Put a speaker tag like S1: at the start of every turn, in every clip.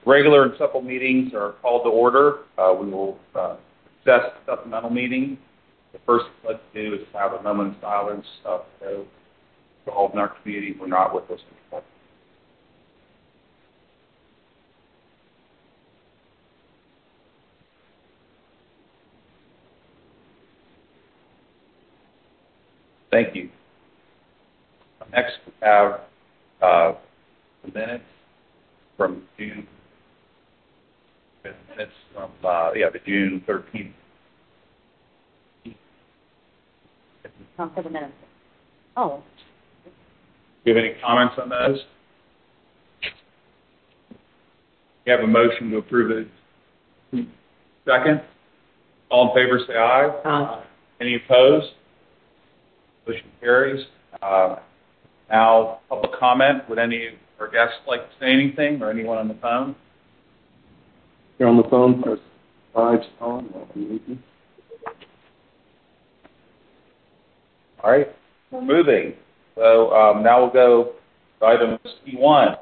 S1: Regular and supple meetings are called to order. We will assess supplemental meeting. The first thing let's do is have a moment of silence for all in our community who are not with us anymore. Thank you. Next, we have the minutes from June. The June 13th.
S2: For the minutes. Oh.
S1: Do you have any comments on those? You have a motion to approve it. Second. All in favor, say aye.
S2: Aye.
S1: Any opposed? Motion carries. Now, public comment. Would any of our guests like to say anything, or anyone on the phone?
S3: You're on the phone, press 5 on.
S1: All right, we're moving. So now we'll go to item C1.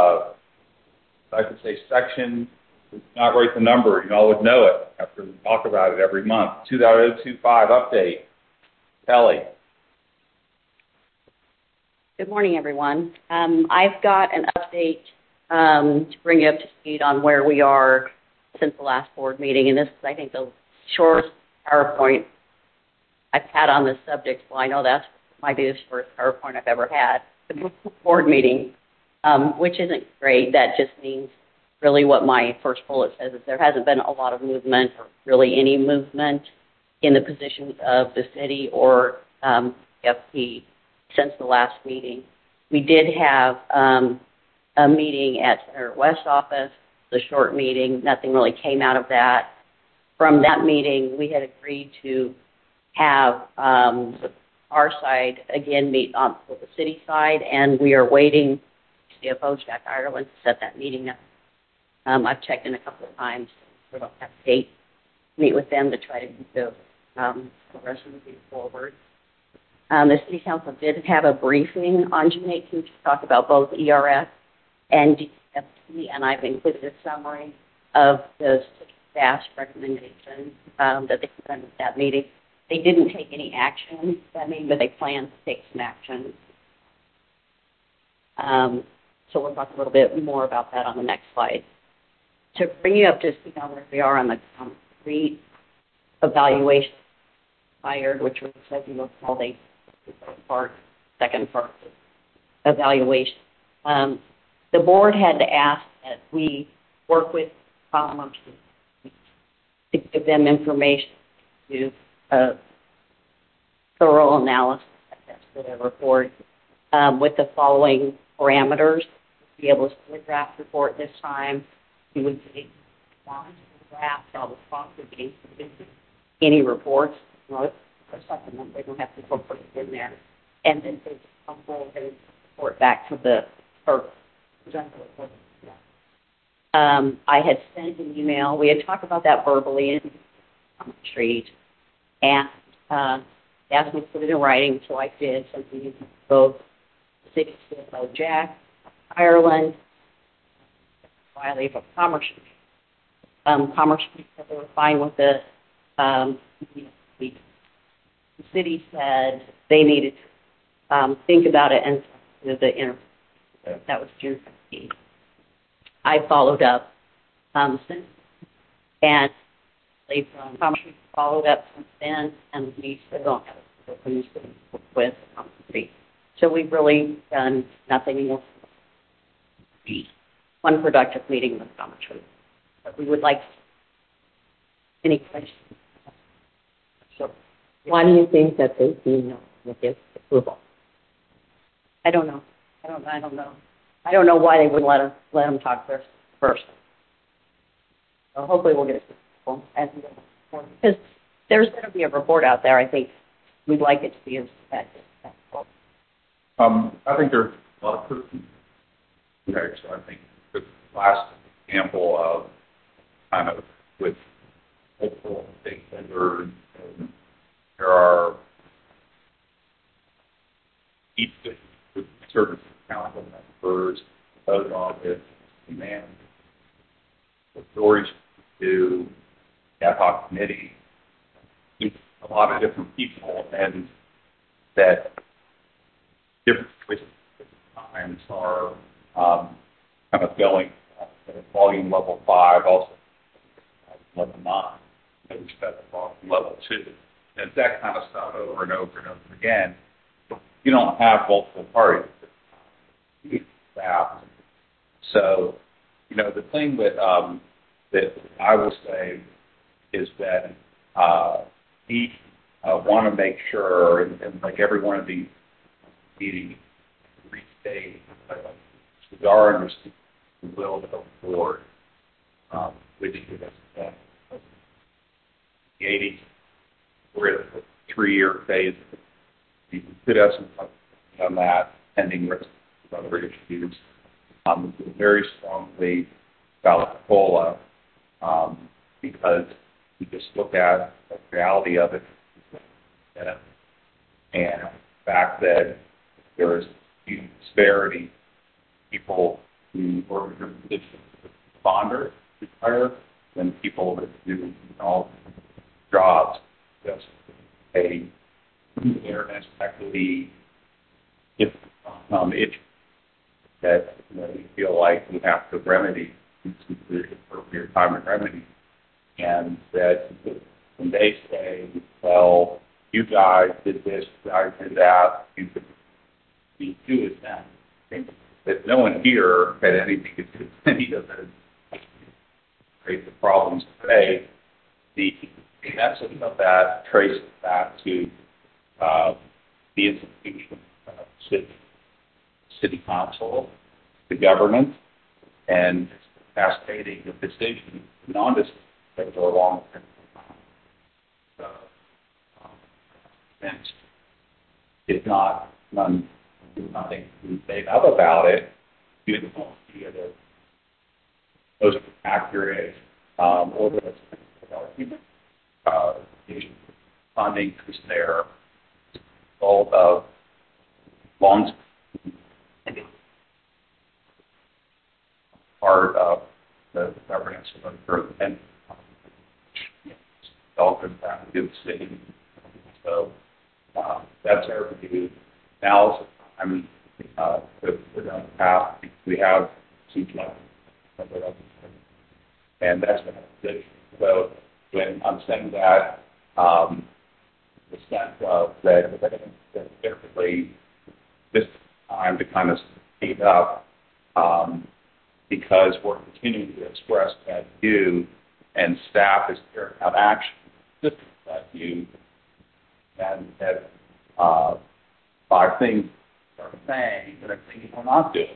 S1: I could say section, not write the number, you all would know it after we talk about it every month. 2.025 update. Kelly.
S2: Good morning, everyone. I've got an update to bring you up to speed on where we are since the last board meeting, and this is, I think, the shortest PowerPoint I've had on this subject. Well, I know that might be the shortest PowerPoint I've ever had, the board meeting, which isn't great. That just means really what my first bullet says is there hasn't been a lot of movement, or really any movement in the positions of the city or FP since the last meeting. We did have a meeting at Senator West's office, the short meeting. Nothing really came out of that. From that meeting, we had agreed to have our side again meet on the city side, and we are waiting CFO Jack Ireland to set that meeting up. I've checked in a couple of times. We don't have a date to meet with them to try to move the rest of the meeting forward. The City Council did have a briefing on June 18th to talk about both ERS and DFP, and I've included a summary of the staff's recommendations that they presented at that meeting. They didn't take any action that meeting, but they plan to take some action. So we'll talk a little bit more about that on the next slide. To bring you up to speed on where we are on the concrete evaluation hired, which was, as you look, all the second part evaluation. The board had to ask that we work with Commerce to give them information to a thorough analysis for their report with the following parameters. To be able to see a draft report this time, we would take one draft, all the sponsors any reports, or supplement, they don't have to put it in there, and then they come forward and report back to the first. I had sent an email. We had talked about that verbally in the street, and they asked me to put it in writing, so I did. Something both City CFO Jack Ireland, Wiley from Commerce. Commerce said they were fine with it. The city said they needed to think about it and the interview. That was June 15th. I followed up since, and they Commerce followed up since then, and we still don't have a with Commerce. So we've really done nothing more. One productive meeting with Commerce. But we would like any questions. So, why do you think that they do no with this approval? I don't know. I don't know why they wouldn't let them talk first. So hopefully we'll get it because there's going to be a report out there. I think we'd like it to be as effective.
S1: I think there's a lot of proof. Okay, so I think the last example of kind of with multiple stakeholders, there are each with certain council members, vote on this, demand authorities to ad hoc committee, a lot of different people, and that different choices at times are kind of going at volume level 5, also level 9, and respect to volume level 2. And that kind of stuff over and over and over again. You don't have multiple parties. So, the thing that I will say is that we want to make sure, and like every one of these meetings, restate our understanding of the will of the board, which is the 80s. We're at the 3-year phase. We could have some flexibility on that, pending risk of other issues. Very strongly about COLA, because we just look at the reality of it, and the fact that there is huge disparity. People who work in responders retire than people that do all jobs. Just a fairness, equity, if that we feel like we have to remedy the appropriate time and remedy, and that when they say, well, you guys did this, you guys did that, you do is that. That no one here had anything to do with any of it. Create the problems today. The essence of that traces back to the institution of city council, the government, and cascading of decisions, non-decisions that go along with it. It's not nothing made up about it. You don't see it as most accurate or the funding is there. Result of long part of the governance of the and all good back to the city. So that's our view. Now, we're going to have, we have some and that's been a position. So when I'm saying that, the sense of that typically this time to kind of speed up, because we're continuing to express that view, and staff is carrying out action to that view, and that by things are saying that I think we're not doing.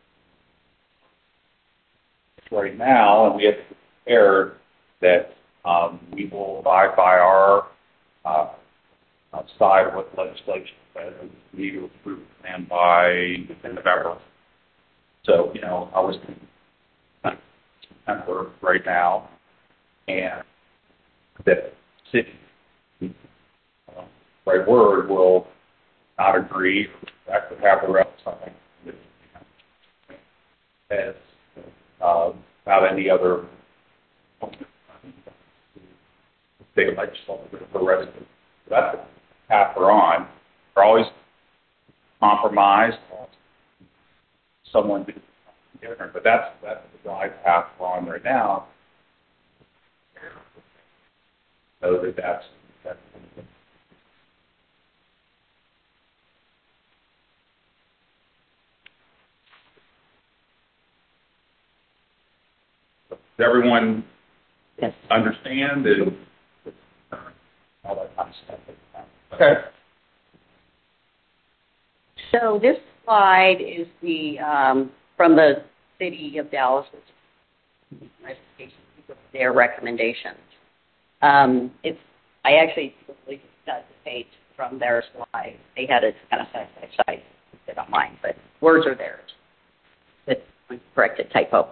S1: Right now, and we have to be prepared that we will abide by our side of what the legislation says, and we need to approve the plan by November. So, I was in September right now, and that city, right word, will not agree, that could have the rest something as about any other state legislature for residents. That's the path we're on. We're always compromised. Someone did something different, but that's the glide path we're on right now. So that's does everyone understand and all that kind of stuff? Okay.
S2: So this slide is the from the City of Dallas, their recommendations. I actually got the page from their slide. They had it kind of side by side. They don't mind, but words are theirs. It's corrected typo.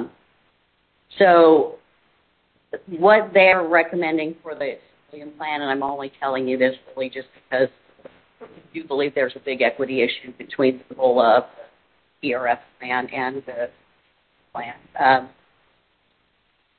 S2: So what they're recommending for the civilian plan, and I'm only telling you this really just because I do believe there's a big equity issue between the COLA, ERF plan, and the plan.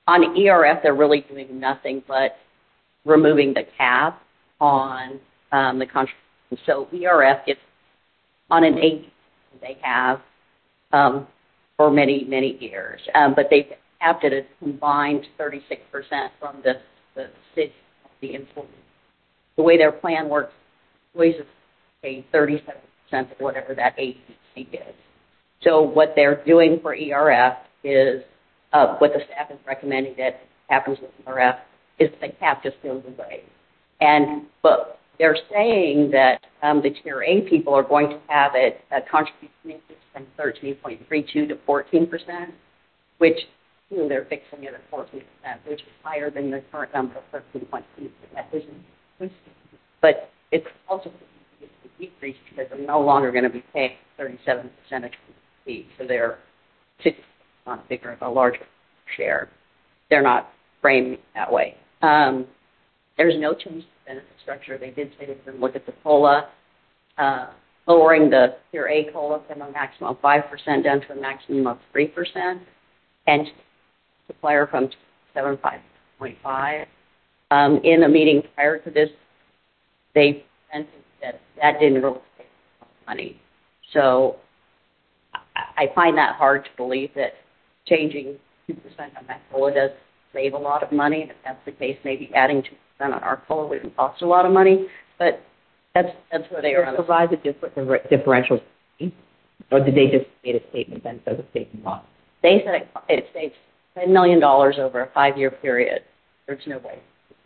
S2: on ERF, they're really doing nothing but removing the cap on the contribution. So ERF gets on an 8 they have for many, many years, but they've capped it at a combined 36% from the city, the employees. The way their plan works, employees pay 37% of whatever that agency is. So what they're doing for ERF is what the staff is recommending that happens with ERF is the cap just goes away. But they're saying that the Tier A people are going to have a contribution increase from 13.32 to 14%, which they're fixing it at 14%, which is higher than the current number of 13.2%. But it's also a decrease because they're no longer going to be paying 37% of fee, so they're not bigger, a larger share. They're not framed that way. There's no change to the benefit structure. They did say they were going to look at the COLA, lowering the Tier A COLA from a maximum of 5% down to a maximum of 3%, and supplier from 7.5. In a meeting prior to this, they presented that didn't really save money. So I find that hard to believe that changing 2% on that COLA does save a lot of money. If that's the case, maybe adding 2% on our COLA wouldn't cost a lot of money. But that's where they are.
S4: Provide the differential, or did they just made a statement then says it's taking loss?
S2: They said it saves $10 million over a 5-year period. There's no way.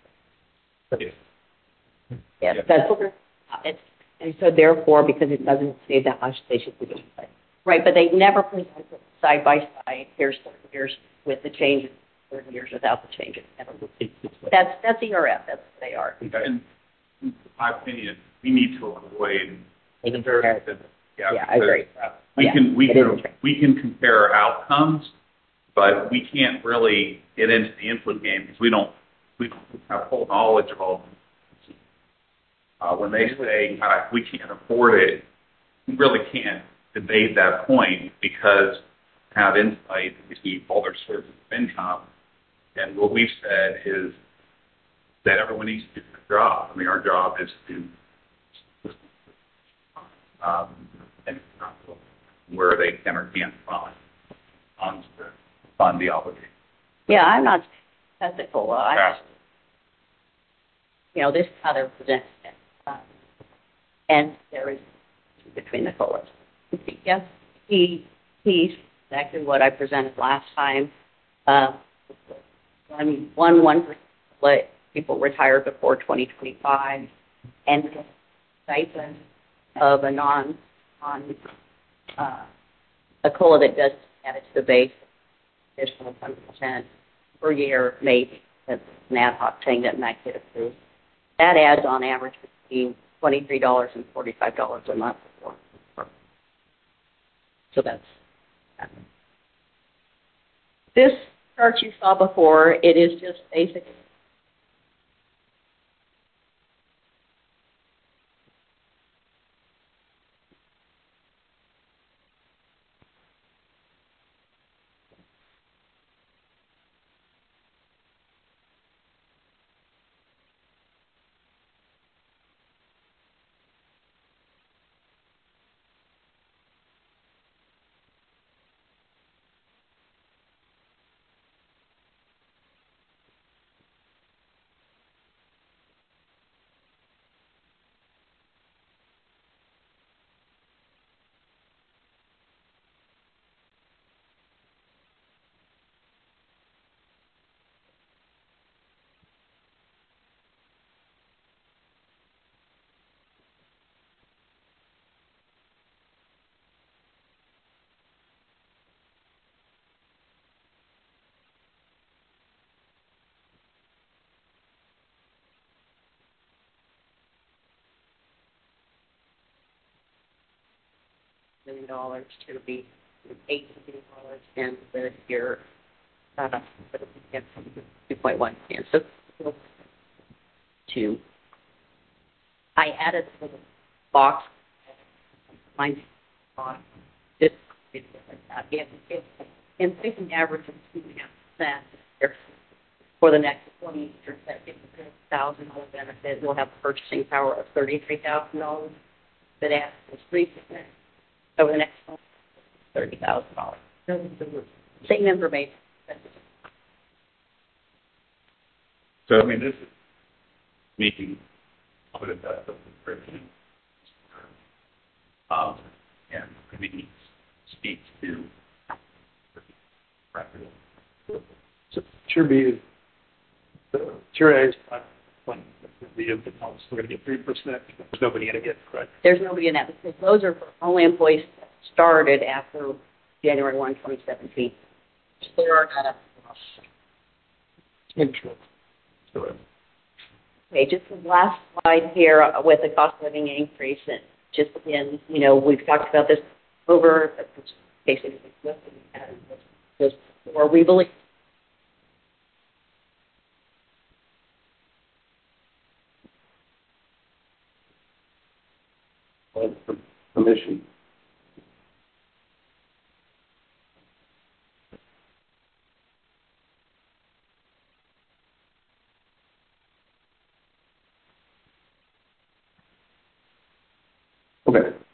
S2: Yeah, that's it's.
S4: And so therefore, because it doesn't save that much, they should do it.
S2: Right, but they never present it side by side. Here's 30 years with the changes, 30 years without the changes. That's ERF. That's what they are.
S1: In my opinion, we need to avoid
S4: comparison.
S1: Yeah,
S4: I agree.
S1: We can compare outcomes, but we can't really get into the input game because we don't have full knowledge of all. When they say we can't afford it, we really can't debate that point because we have insight into all their sources of income. And what we've said is that everyone needs to do their job. I mean, our job is to and where they can or can't fund the obligation.
S2: Yeah, I'm not ethical. This is how they're presenting it. And there is between the COLAs. Yes, he's exactly what I presented last time. 1% let people retire before 2025, and the stipend of a a COLA that does add it to the base, additional 10% per year, maybe. That's an ad hoc thing that might get approved. That adds on average between $23 and $45 a month. So that's that. This chart you saw before, it is just basic. $1 million to be $8 million and the year 2.1 million. So I added the box. Mine's on this. In taking average of 2.5%, there's for the next 20 years. That $56,000 benefit will have a purchasing power of $33,000. But after 3% over the next $30,000. Same information.
S1: So, I mean, this is making put it that the description. And maybe speaks to practical.
S5: So sure be sure is the infant health. We're going to get 3%. There's nobody going to get correct.
S2: There's nobody in that because those are for only employees that started after January 1, 2017. So there are not
S5: Interesting.
S2: Okay, just the last slide here with the cost of living increase. And just again, we've talked about this over basically or we believe.
S3: Permission. Okay.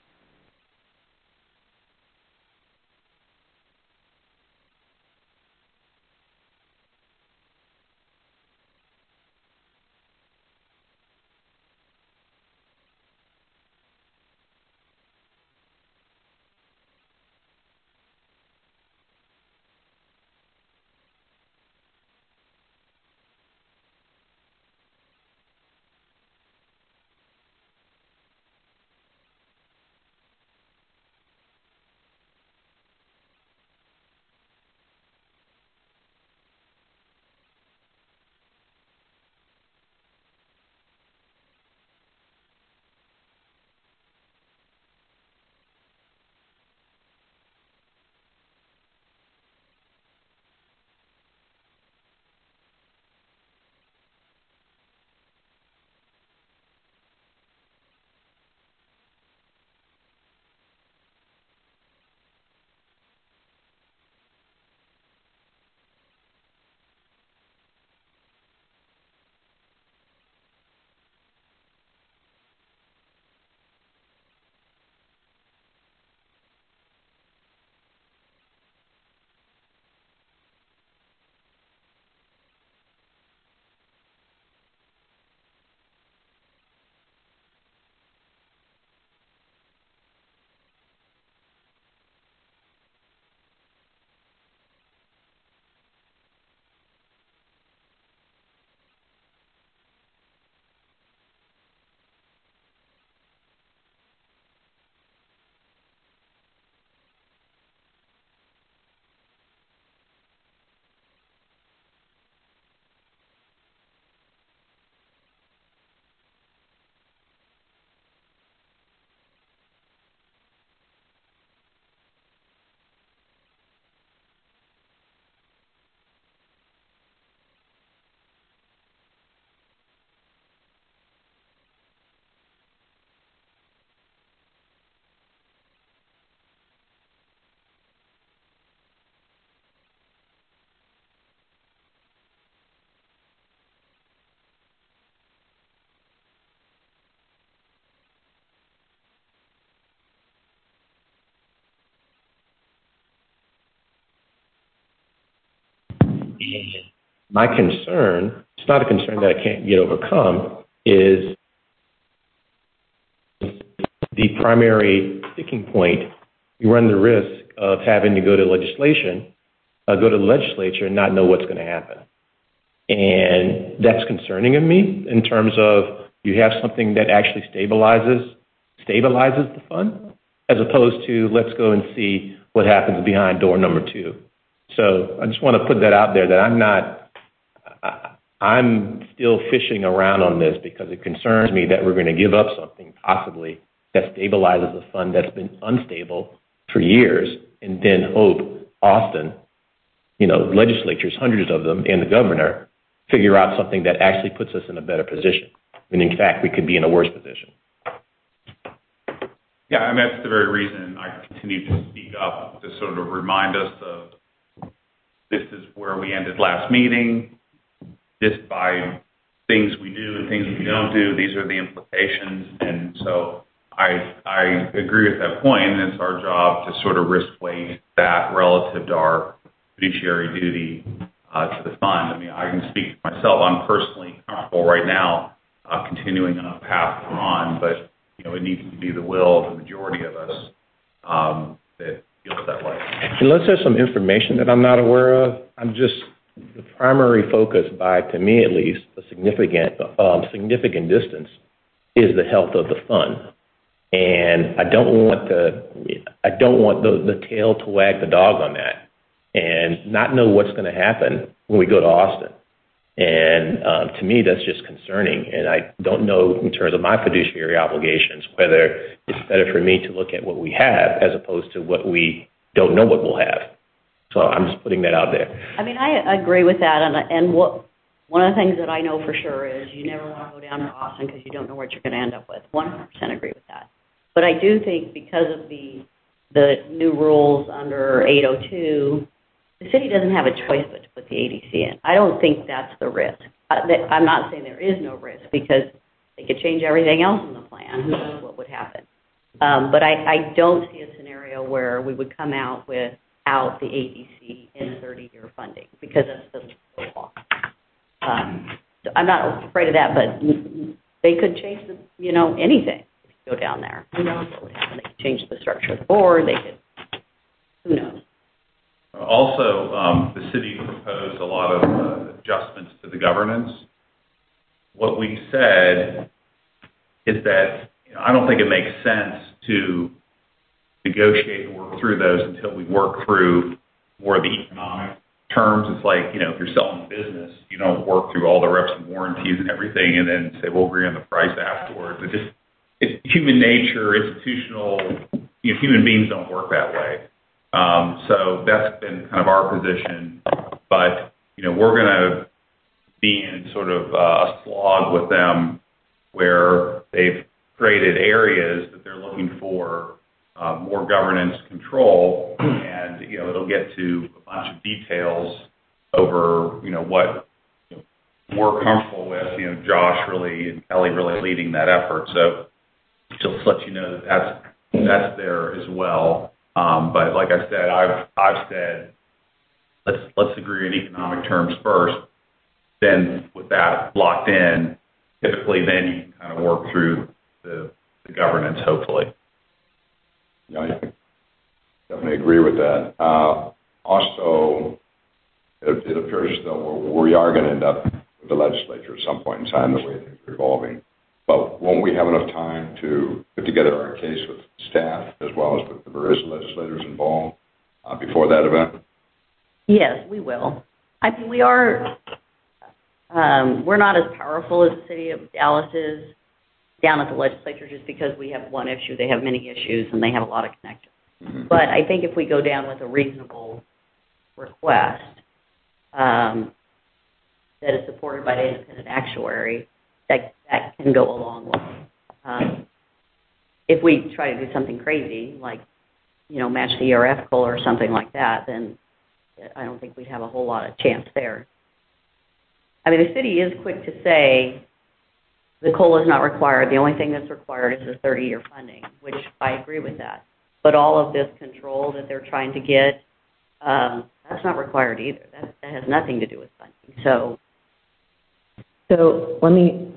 S6: My concern, it's not a concern that I can't get overcome, is the primary sticking point. You run the risk of having to go to the legislature and not know what's going to happen. And that's concerning of me in terms of you have something that actually stabilizes the fund, as opposed to let's go and see what happens behind door number 2. So I just want to put that out there that I'm still fishing around on this because it concerns me that we're going to give up something possibly that stabilizes a fund that's been unstable for years and then hope Austin, legislatures, hundreds of them, and the governor figure out something that actually puts us in a better position. And in fact, we could be in a worse position.
S1: Yeah, I mean, that's the very reason I continue to speak up, to sort of remind us of this is where we ended last meeting. just by things we do and things we don't do, these are the implications. And so I agree with that point, and it's our job to sort of risk weight that relative to our fiduciary duty to the fund. I mean, I can speak for myself. I'm personally comfortable right now continuing on the path we're on, but it needs to be the will of the majority of us that feels that way.
S6: Unless there's some information that I'm not aware of, the primary focus to me at least, a significant distance is the health of the fund. And I don't want the tail to wag the dog on that and not know what's going to happen when we go to Austin. And to me, that's just concerning. And I don't know in terms of my fiduciary obligations whether it's better for me to look at what we have as opposed to what we don't know what we'll have. So I'm just putting that out there.
S2: I mean, I agree with that. And one of the things that I know for sure is you never want to go down to Austin because you don't know what you're going to end up with. 100% agree with that. But I do think because of the new rules under 802, the city doesn't have a choice but to put the ADC in. I don't think that's the risk. I'm not saying there is no risk because they could change everything else in the plan. Who knows what would happen? But I don't see a scenario where we would come out without the ADC in 30-year funding because that's the law. So I'm not afraid of that, but they could change anything if you go down there. Who knows what would happen? They could change the structure of the board. Who knows?
S1: Also, the city proposed a lot of adjustments to the governance. What we said is that I don't think it makes sense to negotiate and work through those until we work through more of the economic terms. It's like, if you're selling a business, you don't work through all the reps and warranties and everything and then say, we'll agree on the price afterwards. It's human nature, institutional, human beings don't work that way. So that's been kind of our position, but we're going to be in sort of a slog with them where they've created areas that they're looking for more governance control, and it'll get to a bunch of details over what we're comfortable with. Josh really and Kelly really leading that effort, so just let you know that that's there as well. But like I said, I've said let's agree on economic terms first. Then with that locked in, typically then you can kind of work through the governance, hopefully.
S7: Yeah, I definitely agree with that. Also, it appears as though we are going to end up with the legislature at some point in time, the way things are evolving. But won't we have enough time to put together our case with staff as well as with the various legislators involved before that event?
S2: Yes, we will. I mean, we are. We're not as powerful as the city of Dallas is down at the legislature just because we have one issue. They have many issues, and they have a lot of connections. Mm-hmm. But I think if we go down with a reasonable request that is supported by the independent actuary, that can go a long way. If we try to do something crazy, like, match the ERF goal or something like that, then I don't think we'd have a whole lot of chance there. I mean, the city is quick to say the COLA is not required. The only thing that's required is the 30-year funding, which I agree with that. But all of this control that they're trying to get, that's not required either. That has nothing to do with funding. So
S4: let me,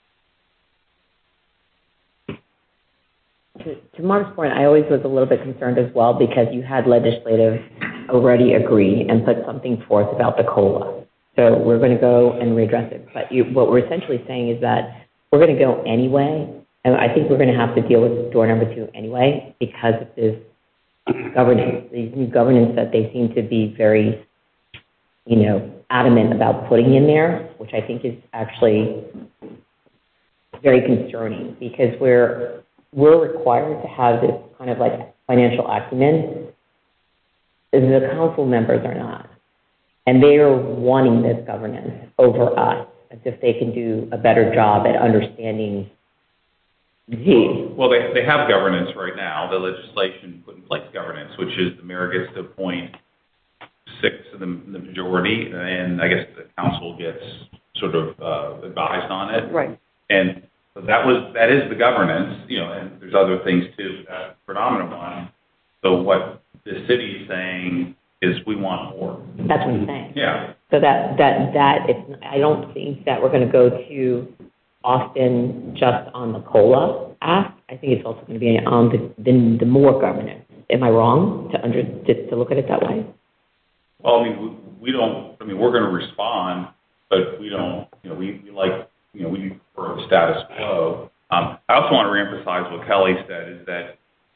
S4: to Mark's point, I always was a little bit concerned as well because you had legislative already agree and put something forth about the COLA. So we're going to go and readdress it. But what we're essentially saying is that we're going to go anyway, and I think we're going to have to deal with door number 2 anyway because of this governance, these new governance that they seem to be very, adamant about putting in there, which I think is actually very concerning because we're required to have this kind of like financial acumen. The council members are not. And they are wanting this governance over us as if they can do a better job at understanding
S1: Well, they have governance right now. The legislation put in place governance, which is the mayor gets to appoint 6 of the majority, and I guess the council gets sort of advised on it.
S2: Right.
S1: And so that is the governance, and there's other things too, that predominant one. So what the city is saying is we want more.
S4: That's what I'm saying.
S1: Yeah.
S4: So I don't think that we're going to go to Austin just on the COLA ask. I think it's also going to be on the more governance. Am I wrong to look at it that way?
S1: Well, I mean, we're going to respond, but we don't, we prefer the status quo. I also want to reemphasize what Kelly said is that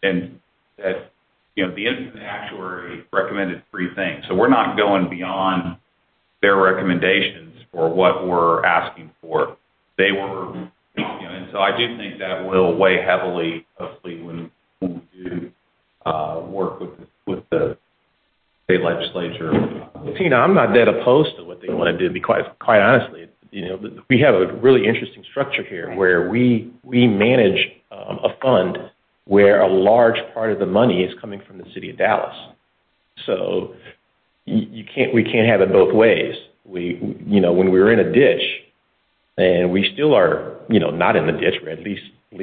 S1: the independent actuary recommended 3 things. So we're not going beyond their recommendations for what we're asking for. They were, and so I do think that will weigh heavily, hopefully, when we do work with the state legislature.
S6: Tina, I'm not that opposed to what they want to do. Quite honestly, we have a really interesting structure here where we manage a fund where a large part of the money is coming from the city of Dallas. So we can't have it both ways. When we're in a ditch, and we still are, not in the ditch, we're at least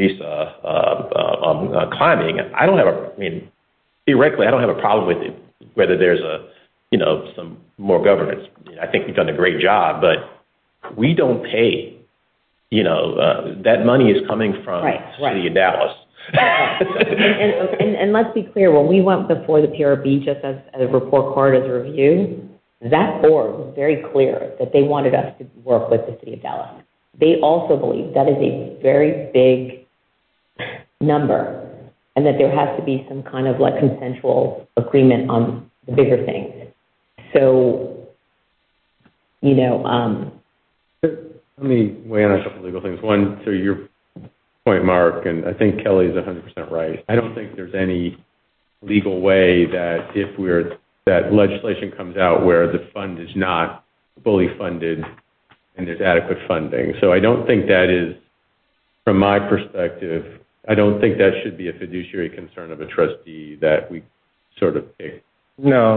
S6: climbing. Theoretically, I don't have a problem with it, whether there's some more governance. I think we've done a great job, but we don't pay. That money is coming from the city of Dallas.
S4: and let's be clear, when we went before the PRB just as a report card, as a review, that board was very clear that they wanted us to work with the city of Dallas. They also believe that is a very big number and that there has to be some kind of consensual agreement on the bigger things. So,
S3: Let me weigh in on a couple of legal things. One, to your point, Mark, and I think Kelly is 100% right. I don't think there's any legal way that that legislation comes out where the fund is not fully funded and there's adequate funding. So I don't think that is, from my perspective, I don't think that should be a fiduciary concern of a trustee that we sort of pick.
S6: No.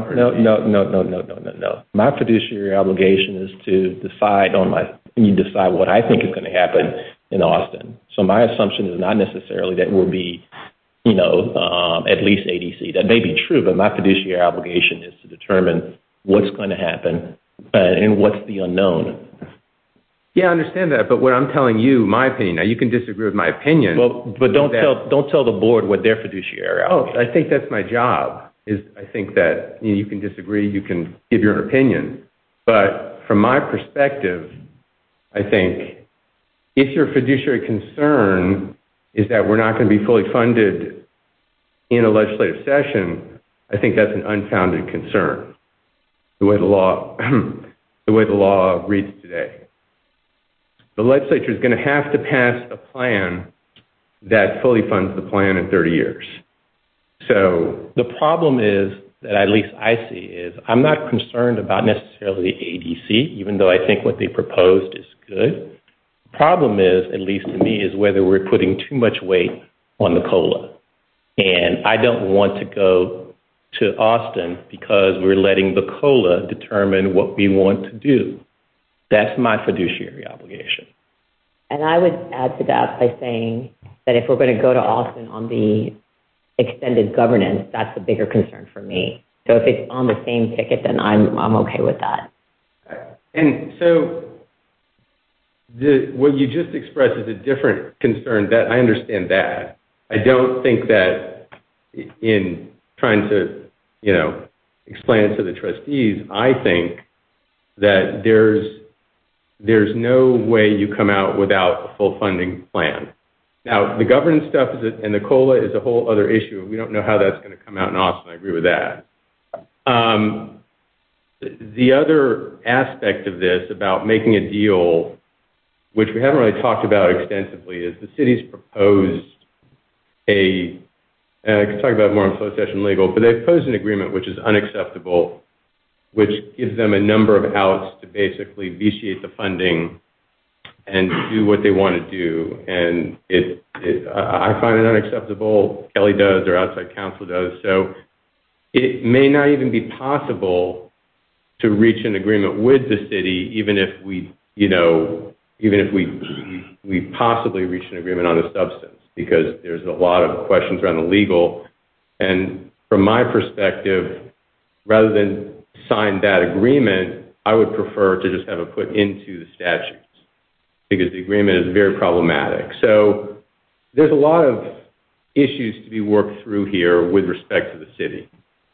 S6: My fiduciary obligation is to decide what I think is going to happen in Austin. So my assumption is not necessarily that we'll be, at least ADC. That may be true, but my fiduciary obligation is to determine what's going to happen and what's the unknown.
S3: Yeah, I understand that, but what I'm telling you, my opinion, now you can disagree with my opinion.
S6: Well, but don't tell the board what their fiduciary obligation is.
S3: I think that's my job. I think that you can disagree, you can give your opinion, but from my perspective, I think if your fiduciary concern is that we're not going to be fully funded in a legislative session, I think that's an unfounded concern, the way the law reads today. The legislature is going to have to pass a plan that fully funds the plan in 30 years. So
S6: the problem is that at least I see is I'm not concerned about necessarily the ADC, even though I think what they proposed is good. The problem is, at least to me, is whether we're putting too much weight on the COLA. And I don't want to go to Austin because we're letting the COLA determine what we want to do. That's my fiduciary obligation.
S4: And I would add to that by saying that if we're going to go to Austin on the extended governance, that's the bigger concern for me. So if it's on the same ticket, then I'm okay with that.
S3: And so what you just expressed is a different concern. That I understand that. I don't think that in trying to, explain it to the trustees, I think that there's no way you come out without a full funding plan. Now, the governance stuff and the COLA is a whole other issue. We don't know how that's going to come out in Austin. I agree with that. The other aspect of this about making a deal, which we haven't really talked about extensively, is the city's proposed I can talk about it more in closed session legal, but they've proposed an agreement which is unacceptable, which gives them a number of outs to basically vitiate the funding and do what they want to do. And I find it unacceptable. Kelly does, or outside counsel does. So it may not even be possible to reach an agreement with the city, even if we even if we possibly reach an agreement on the substance, because there's a lot of questions around the legal. And from my perspective, rather than sign that agreement, I would prefer to just have it put into the statutes, because the agreement is very problematic. So there's a lot of issues to be worked through here with respect to the city.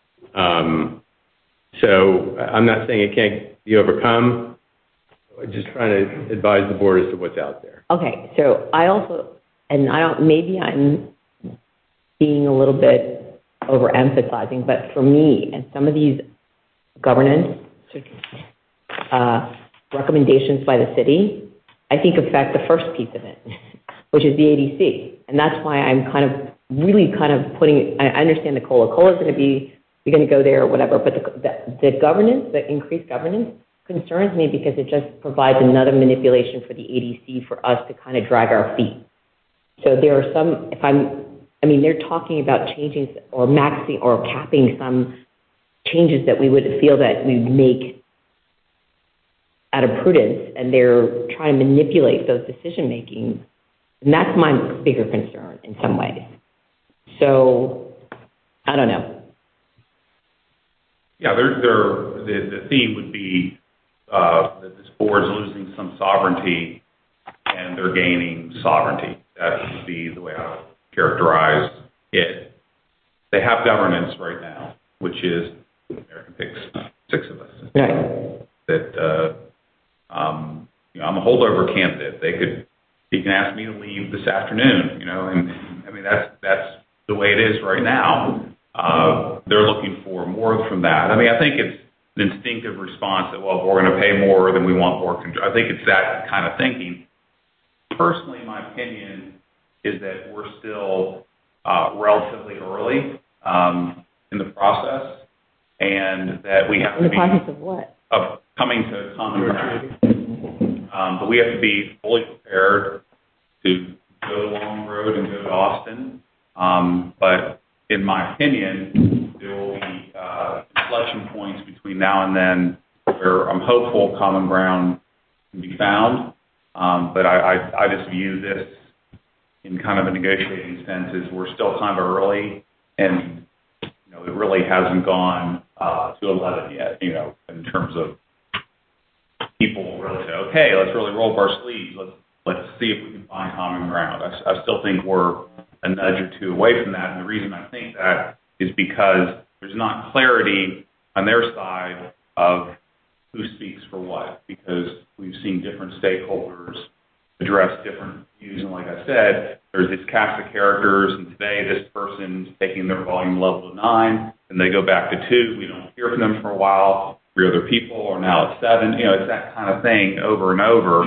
S3: So I'm not saying it can't be overcome. I'm just trying to advise the board as to what's out there.
S4: Okay, so maybe I'm being a little bit overemphasizing, but for me, and some of these governance recommendations by the city, I think affect the first piece of it, which is the ADC. And that's why I'm putting, I understand the COLA. COLA is going to be, you're going to go there or whatever, but the governance, the increased governance, concerns me because it just provides another manipulation for the ADC for us to kind of drag our feet. So there are some, they're talking about changing or maxing or capping some changes that we would feel that we make out of prudence, and they're trying to manipulate those decision-making. And that's my bigger concern in some ways. So, I don't know.
S1: Yeah, the theme would be that this board is losing some sovereignty and they're gaining sovereignty. That would be the way I would characterize it. They have governance right now, which is American picks 6 of us.
S4: Right.
S1: That I'm a holdover candidate. He can ask me to leave this afternoon, and that's the way it is right now. They're looking for more from that. I think it's an instinctive response that, well, if we're going to pay more, then we want more control. I think it's that kind of thinking. Personally, my opinion is that we're still relatively early in the process, and that we have to be...
S4: In the process of what?
S1: Of coming to a common ground. But we have to be fully prepared to go the long road and go to Austin. But in my opinion, there will be inflection points between now and then where I'm hopeful common ground can be found. But I just view this in kind of a negotiating sense as we're still kind of early, and it really hasn't gone to 11 yet, in terms of people really say, okay, let's really roll up our sleeves. Let's see if we can find common ground. I still think we're a nudge or two away from that. And the reason I think that is because there's not clarity on their side of who speaks for what, because we've seen different stakeholders address different views. And like I said, there's this cast of characters, and today this person's taking their volume level to 9, and they go back to 2. We don't hear from them for a while. 3 other people are now at 7. It's that kind of thing over and over.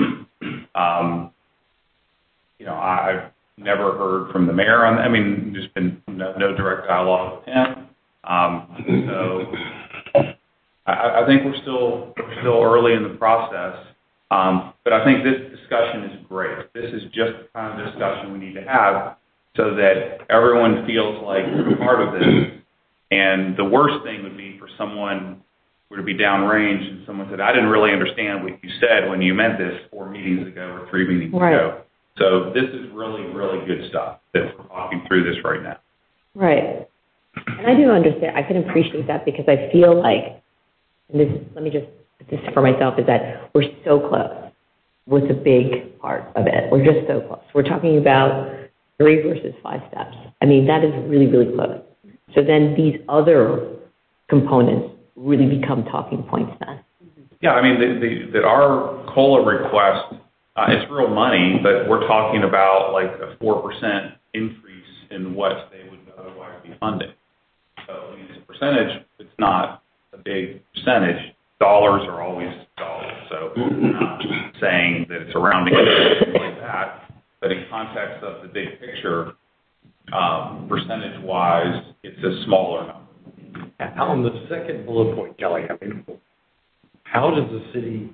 S1: I've never heard from the mayor there's been no direct dialogue with him. So I think we're still early in the process. But I think this discussion is great. This is just the kind of discussion we need to have so that everyone feels like they're part of this. And the worst thing would be for someone were to be downrange and someone said, I didn't really understand what you said when you meant this 4 meetings ago or 3 meetings ago. So this is really, really good stuff that we're talking through this right now.
S4: Right. And I do understand. I can appreciate that because I feel like, and this for myself, is that we're so close with the big part of it. We're just so close. We're talking about 3 versus 5 steps. That is really, really close. So then these other components really become talking points then.
S1: Yeah, that our COLA request, it's real money, but we're talking about like a 4% increase in what they would otherwise be funding. So it's a percentage, it's not a big percentage. Dollars are always dollars. So I'm not saying that it's a rounding or something like that, but in context of the big picture, percentage-wise, it's a smaller number.
S5: On the second bullet point, Kelly, how does the city,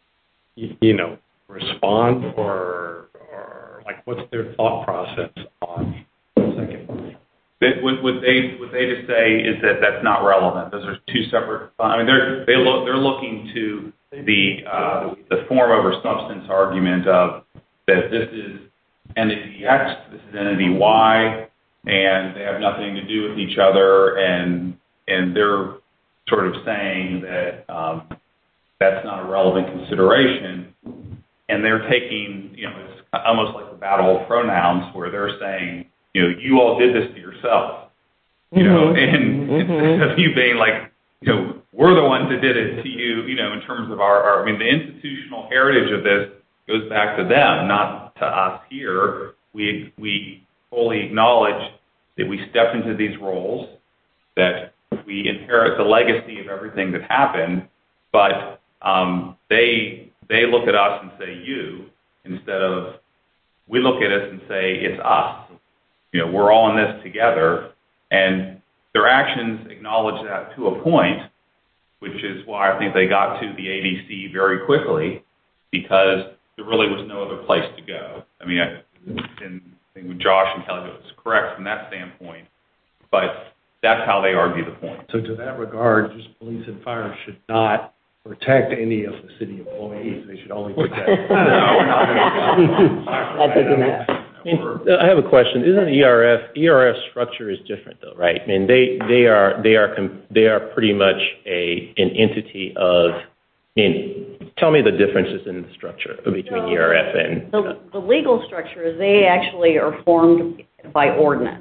S5: respond or what's their thought process on the second point?
S1: What they just say is that that's not relevant. Those are 2 separate. They're looking to the form over substance argument of that this is entity X, this is entity Y, and they have nothing to do with each other, and they're sort of saying that that's not a relevant consideration, and they're taking, it's almost like the battle of pronouns where they're saying, you all did this to yourself, and instead of you being like, we're the ones that did it to you, in terms of the institutional heritage of this goes back to them, not to us here. We fully acknowledge that we step into these roles, that we inherit the legacy of everything that happened, but they look at us and say you, instead of we look at us and say it's us. We're all in this together, and their actions acknowledge that to a point, which is why I think they got to the ADC very quickly, because there really was no other place to go. I think with Josh and Kelly, it was correct from that standpoint, but that's how they argue the point.
S5: So to that regard, just police and fire should not protect any of the city employees. They should only protect.
S1: No, we're not going to.
S4: That doesn't matter.
S6: I have a question. Isn't ERF structure is different though, right? They are pretty much an entity of. Tell me the differences in the structure between ERF and
S2: the legal structure is they actually are formed by ordinance.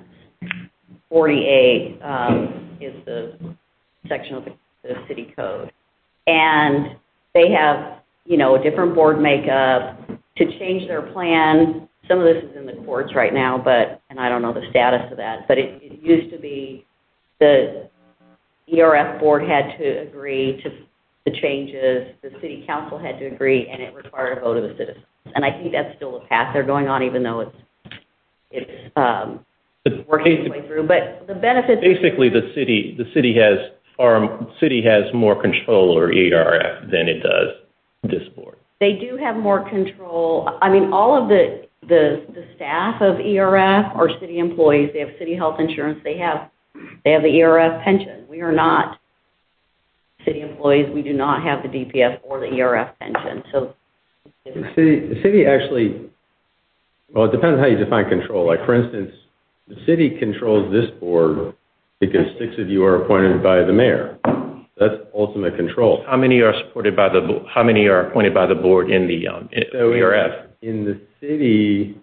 S2: 40A is the section of the city code, and they have a different board makeup to change their plan. Some of this is in the courts right now, and I don't know the status of that, but it used to be the ERF board had to agree to the changes, the city council had to agree, and it required a vote of the citizens. And I think that's still the path they're going on, even though it's working its way through. But the benefits...
S6: Basically, the city has more control over ERF than it does this board.
S2: They do have more control. All of the staff of ERF are city employees. They have city health insurance. They have the ERF pension. We are not city employees. We do not have the DPS or the ERF pension. So
S3: the city actually, it depends how you define control. Like, for instance, the city controls this board because 6 of you are appointed by the mayor. That's ultimate control.
S6: How many are appointed by the board in the ERF?
S3: In the city,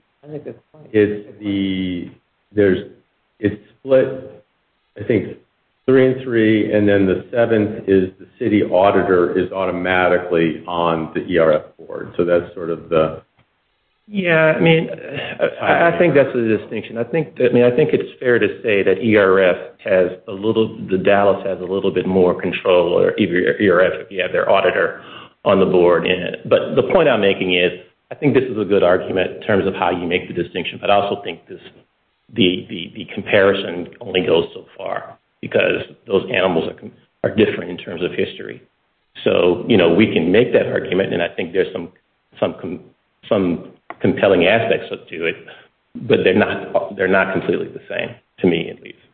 S3: it's split, I think, 3 and 3, and then the 7th is the city auditor is automatically on the ERF board. So that's sort of the...
S6: Yeah, I think that's the distinction. I think it's fair to say that ERF has the Dallas has a little bit more control, or ERF if you have their auditor on the board. But the point I'm making is, I think this is a good argument in terms of how you make the distinction. But I also think the comparison only goes so far, because those animals are different in terms of history. So we can make that argument, and I think there's some compelling aspects to it, but they're not completely the same, to me at least.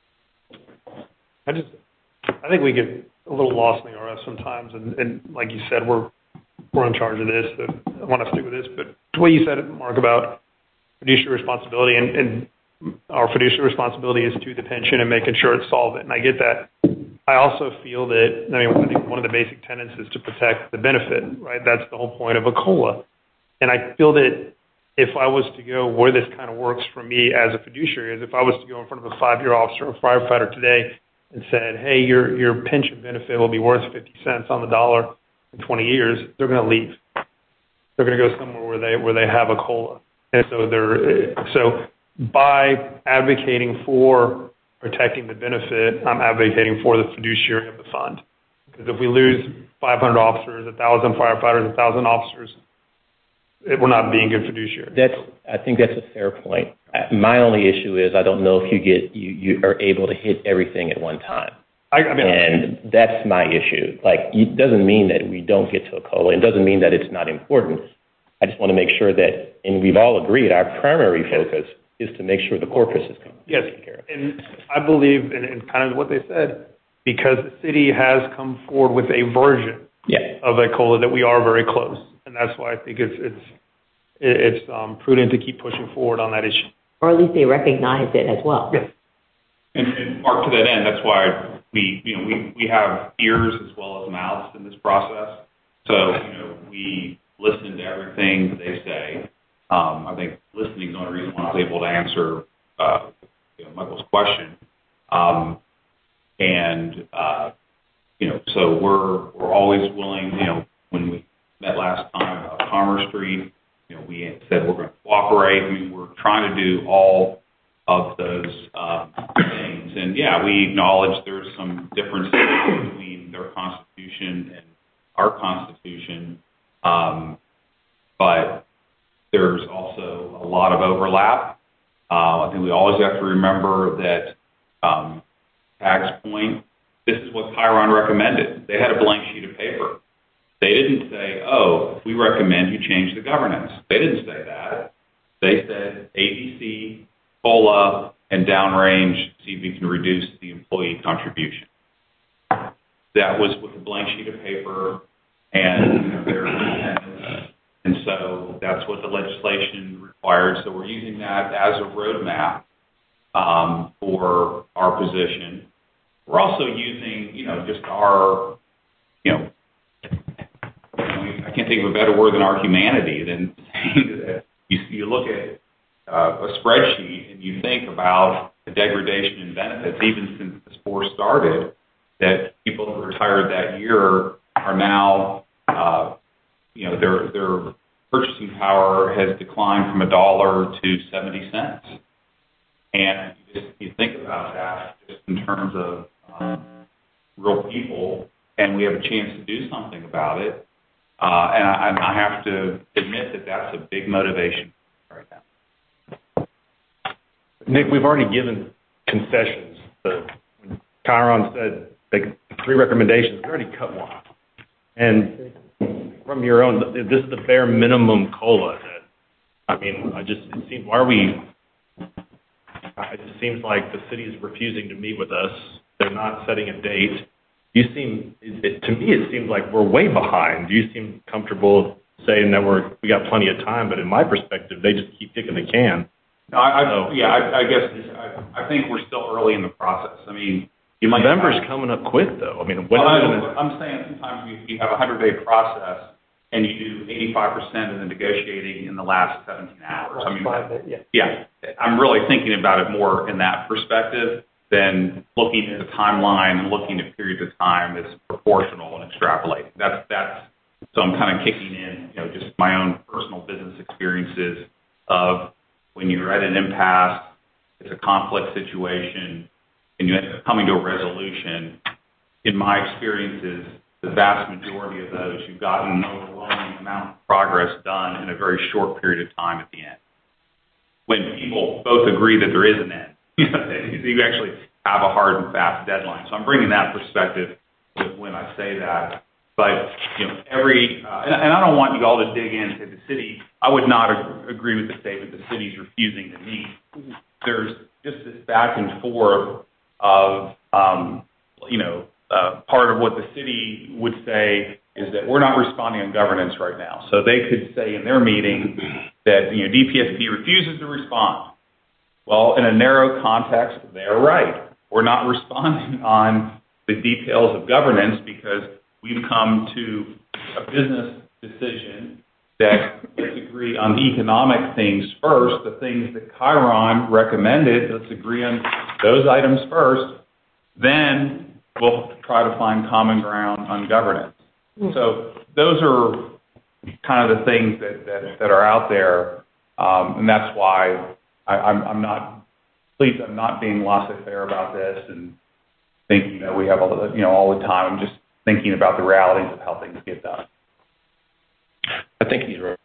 S5: I think we get a little lost in the ERF sometimes, and like you said, we're in charge of this. I want to stick with this, but the way you said it, Mark, about fiduciary responsibility, and our fiduciary responsibility is to the pension and making sure it's solvent, and I get that. I also feel that, I think one of the basic tenets is to protect the benefit, right? That's the whole point of a COLA. And I feel that if I was to go where this kind of works for me as a fiduciary, is if I was to go in front of a 5-year officer or firefighter today and said, hey, your pension benefit will be worth 50 cents on the dollar in 20 years, they're going to leave. They're going to go somewhere where they have a COLA. And so by advocating for protecting the benefit, I'm advocating for the fiduciary of the fund. Because if we lose 500 officers, 1,000 firefighters, 1,000 officers, we're not being good fiduciary.
S6: I think that's a fair point. My only issue is I don't know if you are able to hit everything at one time. And that's my issue. It doesn't mean that we don't get to a COLA. It doesn't mean that it's not important. I just want to make sure that, and we've all agreed, our primary focus is to make sure the corpus is taken care of.
S5: And I believe, in kind of what they said, because the city has come forward with a version of that COLA that we are very close. And that's why I think it's prudent to keep pushing forward on that issue.
S4: Or at least they recognize it as well.
S5: Yes.
S1: And Mark, to that end, that's why we have ears as well as mouths in this process. So, we listen to everything that they say. I think listening is the only reason why I was able to answer Michael's question. So we're always willing, when we met last time about Commerce Street, we said we're going to cooperate. I mean, we're trying to do all of those things. And yeah, we acknowledge there's some differences between their Constitution and our Constitution. But there's also a lot of overlap. I think we always have to remember that, Tag's point, this is what Chiron recommended. They had a blank sheet of paper. They didn't say, we recommend you change the governance. They didn't say that. They said ABC, COLA, and downrange, see if we can reduce the employee contribution. That was with a blank sheet of paper and their independence. And so that's what the legislation requires. So we're using that as a roadmap for our position. We're also using, just our, I can't think of a better word than our humanity than saying that you look at a spreadsheet and you think about the degradation in benefits, even since this war started, that people who retired that year are now, their purchasing power has declined from $1 to 70 cents. And you think about that just in terms of real people, and we have a chance to do something about it. And I have to admit that that's a big motivation right now.
S6: Nick, we've already given concessions. When Chiron said the 3 recommendations, we already cut one. And from your own, this is the bare minimum COLA. It just seems like the city is refusing to meet with us. They're not setting a date. To me, it seems like we're way behind. You seem comfortable saying that we got plenty of time, but in my perspective, they just keep kicking the can.
S1: No, I guess I think we're still early in the process. I mean,
S6: November's coming up quick, though. I mean,
S1: I'm saying sometimes you have a 100-day process and you do 85% of the negotiating in the last 17 hours. I mean, yeah, I'm really thinking about it more in that perspective than looking at the timeline and looking at periods of time as proportional and extrapolating. So I'm kind of kicking in, just my own personal business experiences of when you're at an impasse, it's a conflict situation, and you end up coming to a resolution. In my experiences, the vast majority of those, you've gotten an overwhelming amount of progress done in a very short period of time at the end. When people both agree that there is an end, you actually have a hard and fast deadline. So I'm bringing that perspective when I say that. But, and I don't want you all to dig into the city. I would not agree with the statement the city's refusing to meet. There's just this back and forth of, part of what the city would say is that we're not responding on governance right now. So they could say in their meeting that, DPSP refuses to respond. Well, in a narrow context, they're right. We're not responding on the details of governance because we've come to a business decision that let's agree on the economic things first, the things that Chiron recommended, let's agree on those items first, then we'll try to find common ground on governance. So those are kind of the things that are out there, and that's why I'm not being laissez-faire about this and thinking that we have all the time. I'm just thinking about the realities of how things get done.
S6: I think he's right.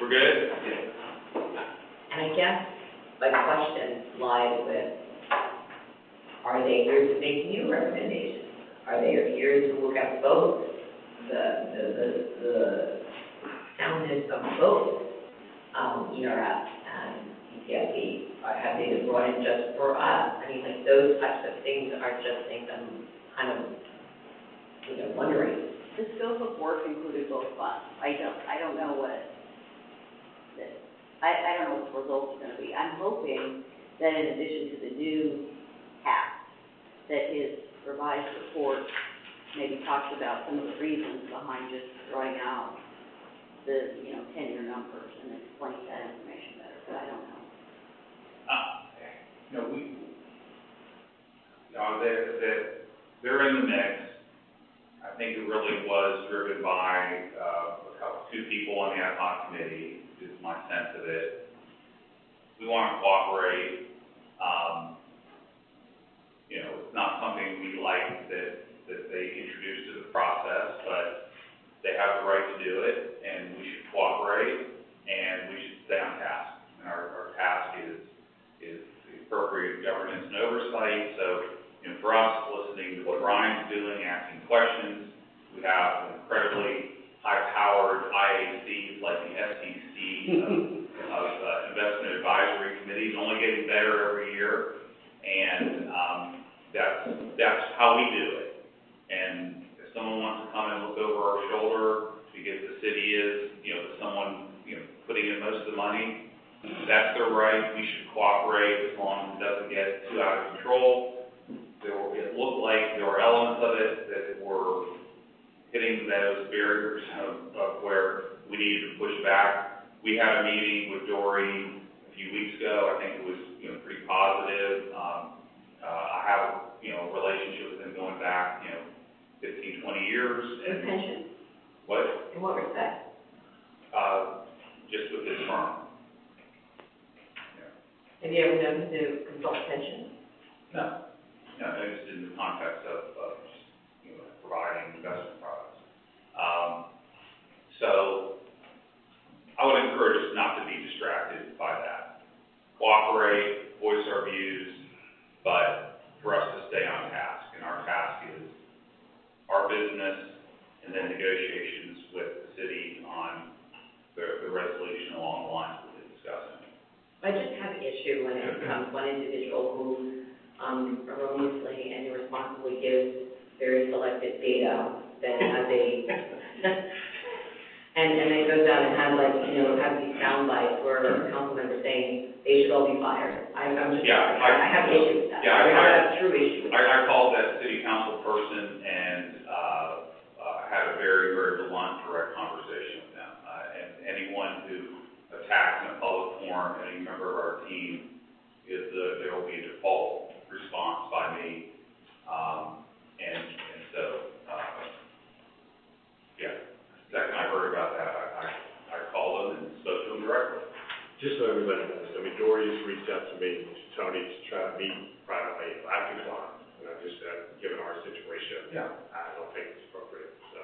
S1: we're good?
S4: And I guess my question lies with, are they here to make new recommendations? Are they here to look at both the soundness of both ERF and CPIP? Have they been brought in just for us? I mean, like, those types of things are just things I'm kind of, wondering.
S2: The scope of work included both funds. I don't know what I don't know what the results are going to be. I'm hoping that in addition to the new task, that his revised report maybe talks about some of the reasons behind just throwing out the 10-year numbers and explains that information better. But I don't know.
S1: They're in the mix. I think it really was driven by two people on the ad hoc committee, is my sense of it. We want to cooperate. It's not something we like that they introduced to the process, but they have the right to do it, and we should cooperate, and we should stay on task. And our task is the appropriate governance and oversight. So, for us, listening to what Ryan's doing, asking questions, we have incredibly high-powered IACs like the SEC of investment advisory committees, only getting better every year, and that's how we do it. And if someone wants to come and look over our shoulder because the city is, someone putting in most of the money, that's their right. We should cooperate as long as it doesn't get too out of control. It looked like there were elements of it that were hitting those barriers of where we needed to push back. We had a meeting with Dory a few weeks ago. I think it was pretty positive. I have a relationship with him going back 15, 20 years.
S4: And pension.
S1: What?
S4: In what respect?
S1: Just with his firm.
S4: Have you ever known him to consult pension?
S1: No, just in the context of providing investment products. So I would encourage us not to be distracted by that. Cooperate, voice our views, but for us to stay on task. And our task is our business and then negotiations with the city on the resolution along the lines we've been discussing.
S4: I just have an issue when it becomes one individual who erroneously and irresponsibly gives very selected data that has a and then goes out and have these sound bites where a council member saying they should all be fired. I have an issue with that.
S1: Yeah,
S4: I have a true issue with that.
S1: I called that city council person and had a very, very blunt, direct conversation with them. And anyone who attacks in a public forum any member of our team there will be a default response by me. And so, the second I heard about that, I called them and spoke to them directly.
S8: Just so everybody knows, Dory's reached out to me, to Tony, to try to meet privately. I've declined, and I just said, given our situation, I don't think it's appropriate. So.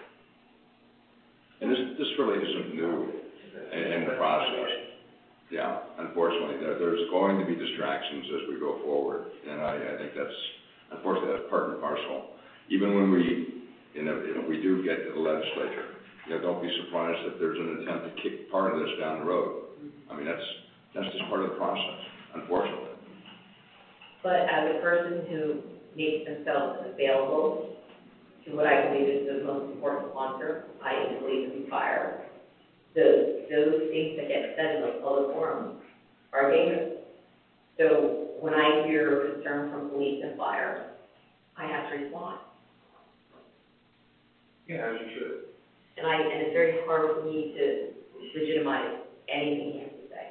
S7: And this really isn't new in the process. Yeah, unfortunately, there's going to be distractions as we go forward, and I think unfortunately, that's part and parcel. Even when if we do get to the legislature, don't be surprised if there's an attempt to kick part of this down the road. I mean, that's just part of the process, unfortunately.
S4: But as a person who makes themselves available to what I believe is the most important sponsor, i.e. police and fire, those things that get said in those public forums are dangerous. So when I hear concern from police and fire, I have to respond.
S1: Yeah, as you should.
S4: And it's very hard for me to legitimize anything he has to say.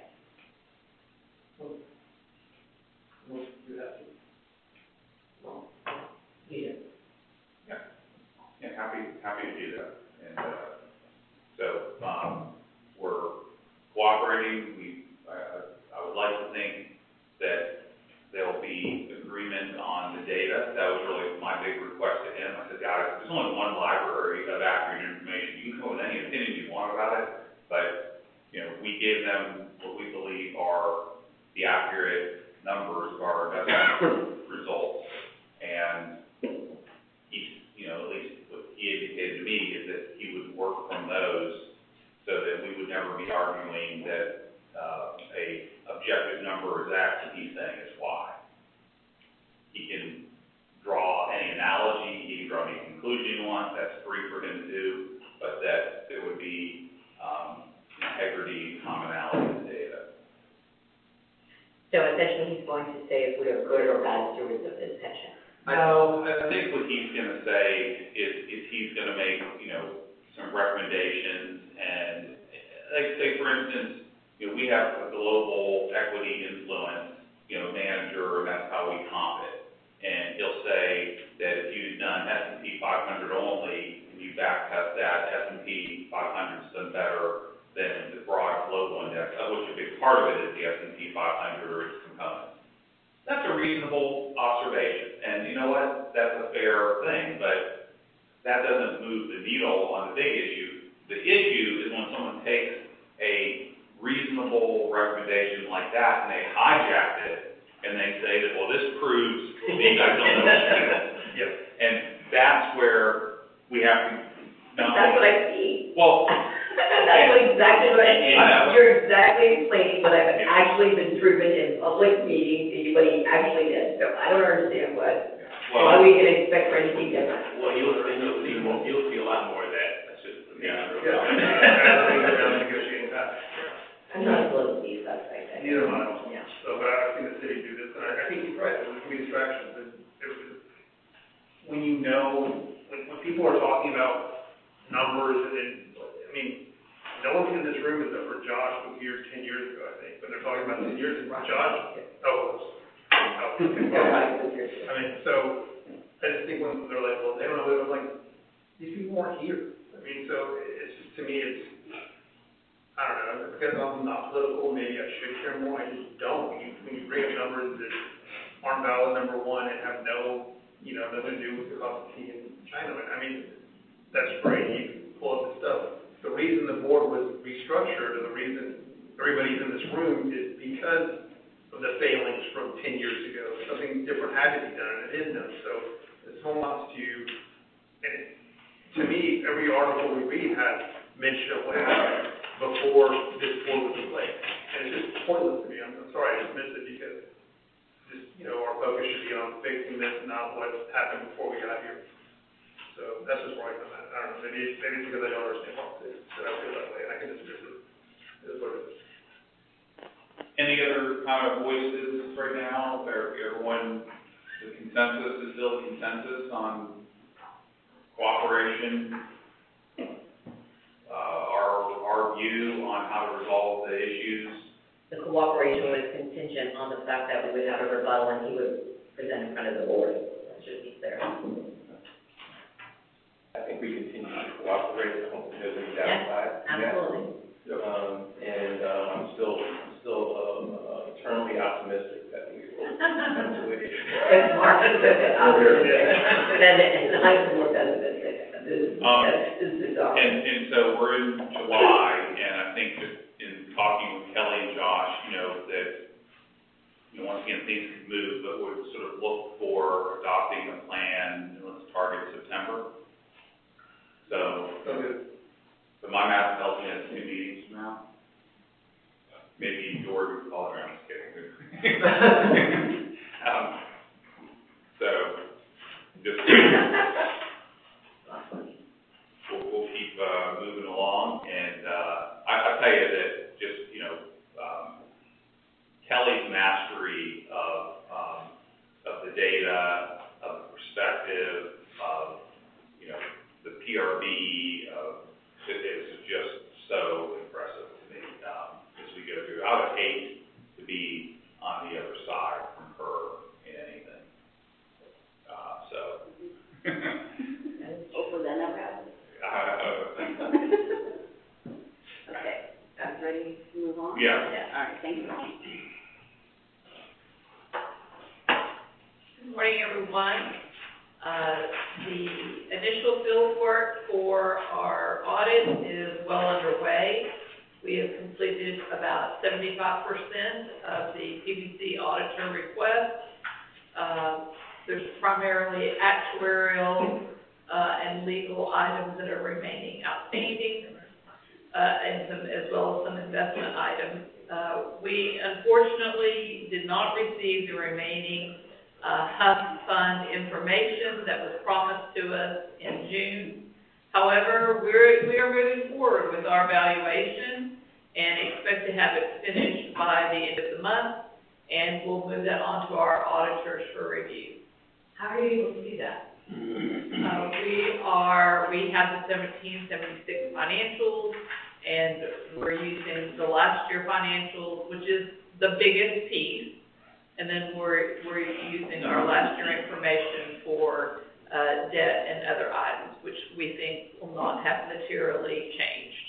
S1: We'll do that too.
S4: Well, you do.
S1: Yeah, happy to do that. And so we're cooperating. I would like to think that there'll be agreement on the data. That was really my big request to him. I said, guys, there's only one library of accurate information. You can come with any opinion you want about it, but we gave them what we believe are the accurate numbers of our investment results. And he's, at least what he indicated to me is that he would work from those so that we would never be arguing that a objective number is X and he's saying it's Y. He can draw any analogy, he can draw any conclusion he wants, that's free for him to do, but that there would be integrity, commonality in the data.
S4: So essentially he's going to say if we are good or bad stewards of this pension.
S1: No, I think what he's going to say is he's going to make, some recommendations and, like, say, for instance, we have a global equity influence, manager, and that's how we comp it. And he'll say that if you've done S&P 500 only, and you backtest that, S&P 500's done better than the broad global index, of which a big part of it is the S&P 500 or its components. That's a reasonable observation. And you know what? That's a fair thing, but that doesn't move the needle on the big issue. The issue is when someone takes a reasonable recommendation like that and they hijack it and they say that, well, this proves you guys don't know what to do. Yep. And that's where we have to know.
S4: That's what I see.
S1: Well,
S4: that's exactly what I see. You're exactly explaining what I've actually been proven in public meetings, what he actually did. So I don't understand why we can expect for anything different.
S6: Well, you'll see a lot more of that. That's just
S4: I'm not supposed to be suspect.
S5: Neither am I.
S4: Yeah.
S5: So, but I've seen the city do this, and I think he's right. There can be distractions. When when people are talking about numbers, no one in this room is up for Josh was here 10 years ago, I think, but they're talking about 10 years ago. Josh, so I just think when they're like, well, they don't know what it was like, these people weren't here. So it's just, to me, it's, I don't know, because I'm not political, maybe I should care more. I just don't. When you bring up numbers that aren't valid, number one, and have nothing to do with the cost of tea in China. That's great. You can pull up the stuff. The reason the board was restructured, and the reason everybody's in this room, is because of the failings from 10 years ago. Something different had to be done, and it is done. So this whole wants to, and to me, every article we read has mention of what happened before this board was in place. And it's just pointless to me. I'm sorry I just missed it because our focus should be on fixing this, not what happened before we got here. So that's just where I come at. I don't know. Maybe it's because I don't understand politics that I feel that way. I can dismiss it. It is what it is.
S1: Any other kind of voices right now? Everyone, the consensus is still the consensus on cooperation. Our view on how to resolve the issues.
S4: The cooperation was contingent on the fact that we would have a rebuttal and he would present in front of the board. That should be clear.
S6: I think we continue to cooperate. I don't think there's any downside.
S4: Absolutely.
S6: And I'm still eternally optimistic that we will come to it.
S4: As Mark is optimistic, and I'm more pessimistic. This is bizarre.
S1: And so we're in July, and I think that in talking with Kelly and Josh, that once again things could move, but we'd sort of look for adopting a plan. Let's target September. So my math tells me it's 2 meetings from now. Maybe George would call it around. Just kidding. So just we'll keep moving along, and I tell you that just Kelly's mastery of the data, of the perspective, of the PRB, it is just so impressive to me as we go through. I would hate to be on the other side from her in anything.
S2: Hopefully that never happens. Okay, guys ready to move on?
S1: Yeah.
S2: All right, thank you.
S9: Good morning, everyone. The initial field work for our audit is well underway. We have completed about 75% of the PBC auditor request. There's primarily actuarial and legal items that are remaining outstanding, and as well as some investment items. We unfortunately did not receive the remaining HUF fund information that was promised to us in June. However, we are moving forward with our evaluation and expect to have it finished by the end of the month, and we'll move that on to our auditors for review. How are you able to do that? We have the 1776 financials, and we're using the last year financials, which is the biggest piece, and then we're using our last year information for debt and other items, which we think will not have materially changed.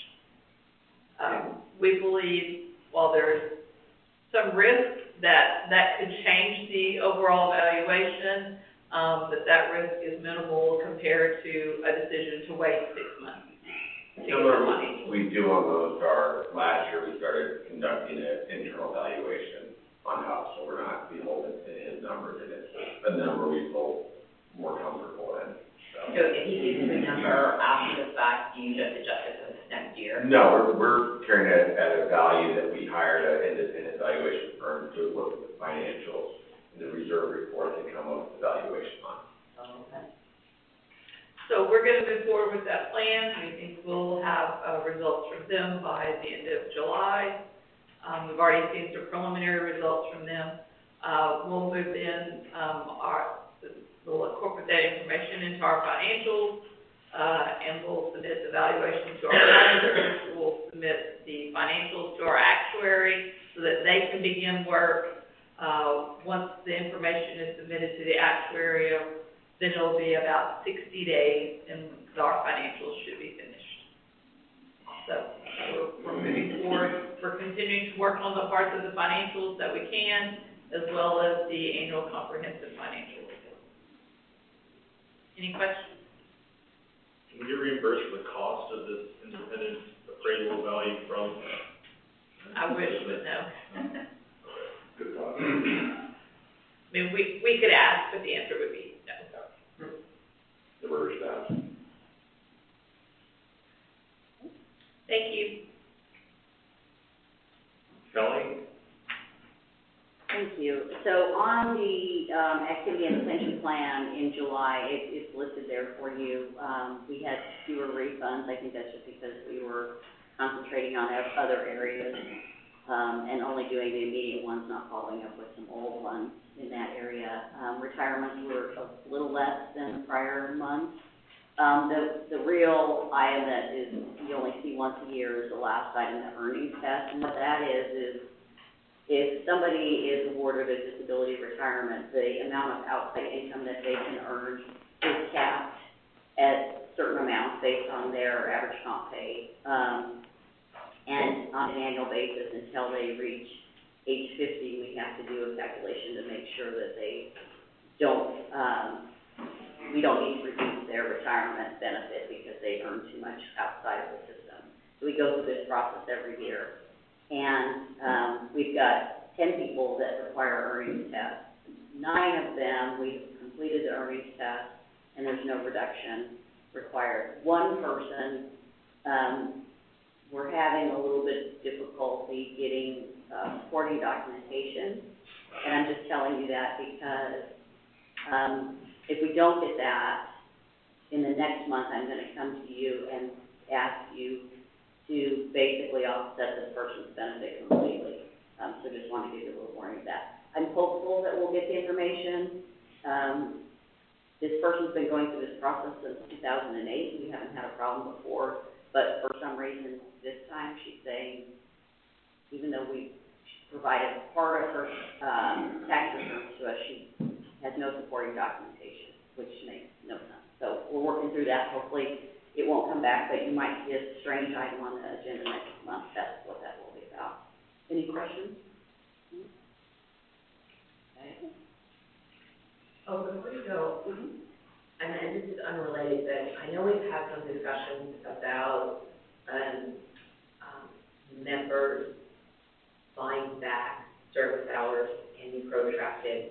S9: We believe while there's some risk that could change the overall valuation, that risk is minimal compared to a decision to wait 6 months.
S10: Similar, we do on those last year we started conducting an internal valuation on HUF, so we're not beholden to his numbers, and it's a number we feel more comfortable in.
S11: So if he gives you a number after the fact, do you just adjust it for this next year?
S10: No, we're carrying it at a value that we hired an independent valuation firm to look at the financials and the reserve report and come up with the valuation on.
S11: Okay.
S9: So we're going to move forward with that plan. We think we'll have results from them by the end of July. We've already seen some preliminary results from them. We'll move in we'll incorporate that information into our financials, and we'll submit the valuation to our auditors. We'll submit the financials to our actuary so that they can begin work. Once the information is submitted to the actuary, then it'll be about 60 days, and our financials should be finished. So we're moving forward. We're continuing to work on the parts of the financials that we can, as well as the annual comprehensive financial report. Any questions?
S8: Can we get reimbursed for the cost of this independent appraisal value from?
S9: I wish, but no.
S8: Good thought.
S9: I mean, we could ask, but the answer would be no.
S7: The MERS staff.
S9: Thank you.
S8: Kelly?
S2: Thank you. So on the activity and pension plan in July, it's listed there for you. We had fewer refunds. I think that's just because we were concentrating on other areas and only doing the immediate ones, not following up with some old ones in that area. Retirements were a little less than the prior months. The real item that is you only see once a year is the last item, the earnings test. And what that is if somebody is awarded a disability retirement, the amount of outside income that they can earn is capped at certain amounts based on their average comp pay. And on an annual basis until they reach age 50, we have to do a calculation to make sure that they don't, we don't need to reduce their retirement benefit because they earn too much outside of the system. So we go through this process every year. And we've got 10 people that require earnings tests. 9 of them, we've completed the earnings test, and there's no reduction required. One person, we're having a little bit of difficulty getting supporting documentation. And I'm just telling you that because if we don't get that, in the next month I'm going to come to you and ask you to basically offset this person's benefit completely. So just want to give you a little warning of that. I'm hopeful that we'll get the information. This person's been going through this process since 2008. We haven't had a problem before, but for some reason this time she's saying, even though we provided part of her tax returns to us, she has no supporting documentation, which makes no sense. So we're working through that. Hopefully it won't come back, but you might see a strange item on the agenda next month. That's what that will be about. Any questions? Okay.
S11: Oh, before you go, and this is unrelated, but I know we've had some discussions about members buying back service hours and protracted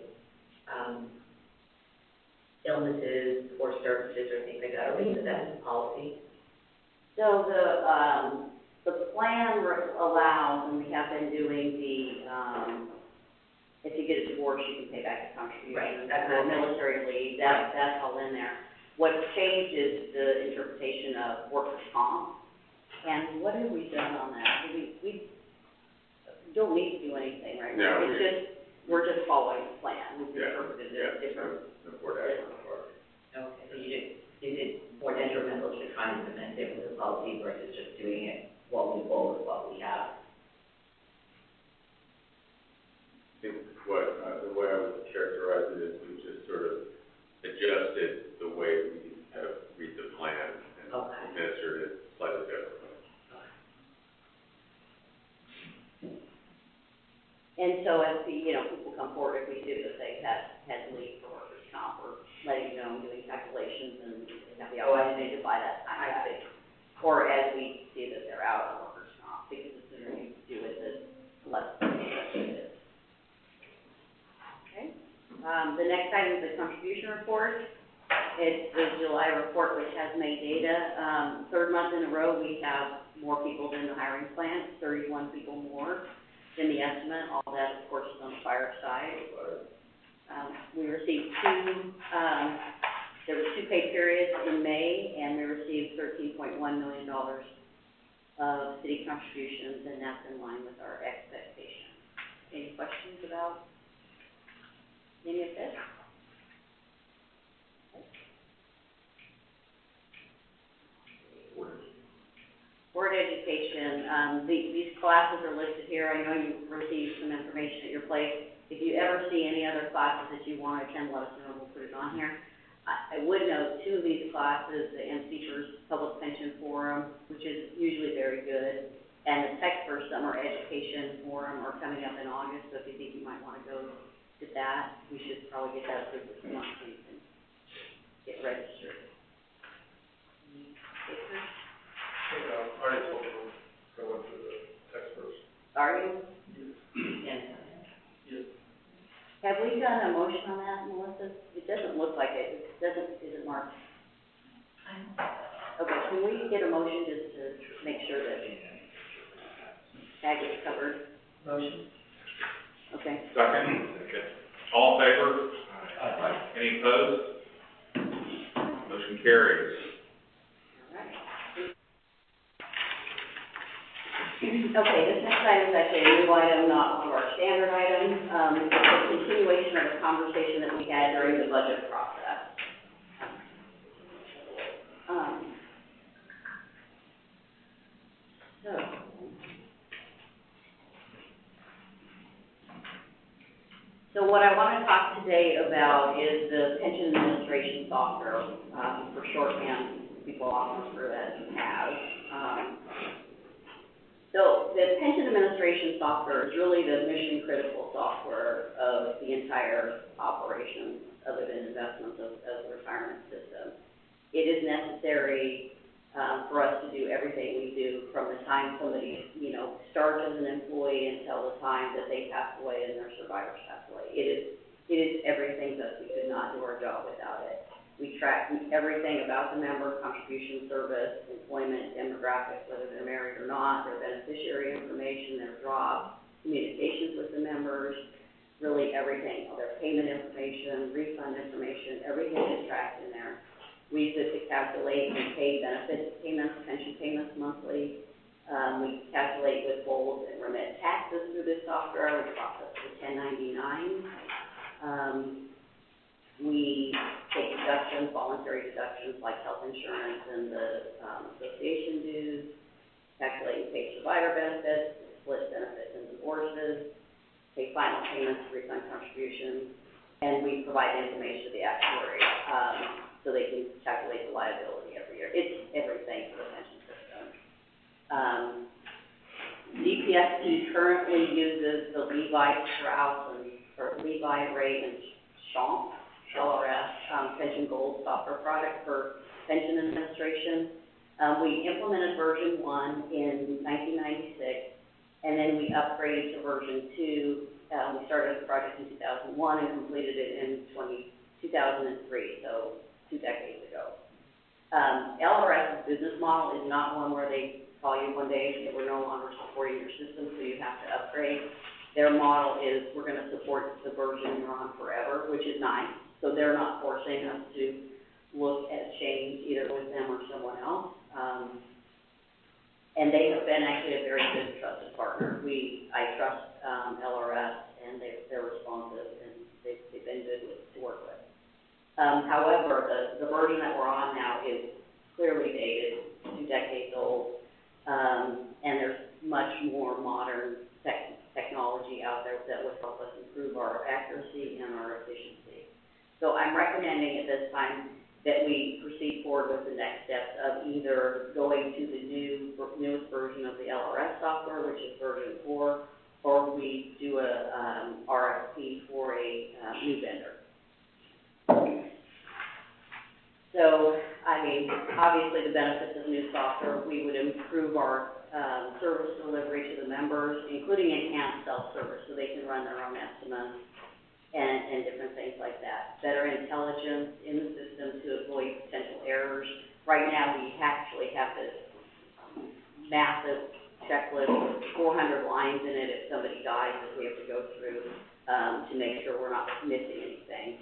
S11: illnesses or services or things like that? Are we into that in policy?
S2: So the plan allows, and we have been doing if you get a divorce, you can pay back the contribution.
S11: Right, that's
S2: or military leave, that's all in there. What's changed is the interpretation of workers' comp. And what have we done on that? We don't need to do anything right now.
S10: No,
S2: we're just following the plan. We've interpreted it different.
S11: Okay, so you did more detrimental to trying to implement it with the policy versus just doing it what we go with what we have.
S10: I think the way I would characterize it is we just sort of adjusted the way we have read the plan and administered it slightly differently.
S2: And so as people come forward, if we do that they had leave for workers' comp, or letting you know, doing calculations, and they have the opportunity to buy that time back. Or as we see that they're out of workers' comp, because the sooner you do it, the less expensive it is. Okay. The next item is the contribution report. It's the July report, which has May data. Third month in a row, we have more people than the hiring plan, 31 people more than the estimate. All that, of course, is on the fire side. We received there were 2 pay periods in May, and we received $13.1 million of city contributions, and that's in line with our expectations. Any questions about any of this? Board education, these classes are listed here. I know you received some information at your place. If you ever see any other classes that you want to attend, let us know. We'll put it on here. I would note 2 of these classes, the MCFERS Public Pension Forum, which is usually very good, and the TechFirst Summer Education Forum are coming up in August, so if you think you might want to go to that, we should probably get that approved this month so you can get registered.
S8: I already told them I went to the text first.
S2: Are you?
S11: Yes.
S2: Have we done a motion on that, Melissa? It doesn't look like it. Is it marked? Okay, can we get a motion just to make sure that that gets covered?
S11: Motion.
S2: Okay.
S1: Second. All in favor? Aye. Any opposed? Motion carries.
S2: Okay, this next item is actually a new item, not one of our standard items. It's a continuation of a conversation that we had during the budget process. So what I want to talk today about is the pension administration software, for shorthand, people often refer to as PAS. So the pension administration software is really the mission-critical software of the entire operation other than investments of the retirement system. It is necessary for us to do everything we do from the time somebody, starts as an employee until the time that they pass away and their survivors pass away. It is everything that we could not do our job without it. We track everything about the member, contribution service, employment, demographics, whether they're married or not, their beneficiary information, their job, communications with the members, really everything, their payment information, refund information, everything is tracked in there. We use it to calculate and pay benefit payments, pension payments monthly. We calculate, withhold, and remit taxes through this software. We process the 1099. We take deductions, voluntary deductions like health insurance and the association dues, calculate and pay survivor benefits, split benefits and divorces, pay final payments, refund contributions, and we provide information to the actuary so they can calculate the liability every year. It's everything for the pension system. DPSP currently uses the Levi Strauss or Levi Ray and Schomp LRS Pension Gold software product for pension administration. We implemented version 1 in 1996, and then we upgraded to version 2. We started the project in 2001 and completed it in 2003, so 2 decades ago. LRS's business model is not one where they call you one day and say, we're no longer supporting your system, so you have to upgrade. Their model is, we're going to support the version you're on forever, which is nice. So they're not forcing us to look at change either with them or someone else. And they have been actually a very good trusted partner. I trust LRS, and they're responsive, and they've been good to work with. However, the version that we're on now is clearly dated, 2 decades old, and there's much more modern technology out there that would help us improve our accuracy and our efficiency. So I'm recommending at this time that we proceed forward with the next steps of either going to the newest version of the LRS software, which is version 4, or we do a RFP for a new vendor. So, I mean, obviously the benefits of new software, we would improve our service delivery to the members, including enhanced self-service, so they can run their own estimates and different things like that. Better intelligence in the system to avoid potential errors. Right now, we actually have this massive checklist with 400 lines in it if somebody dies that we have to go through to make sure we're not missing anything.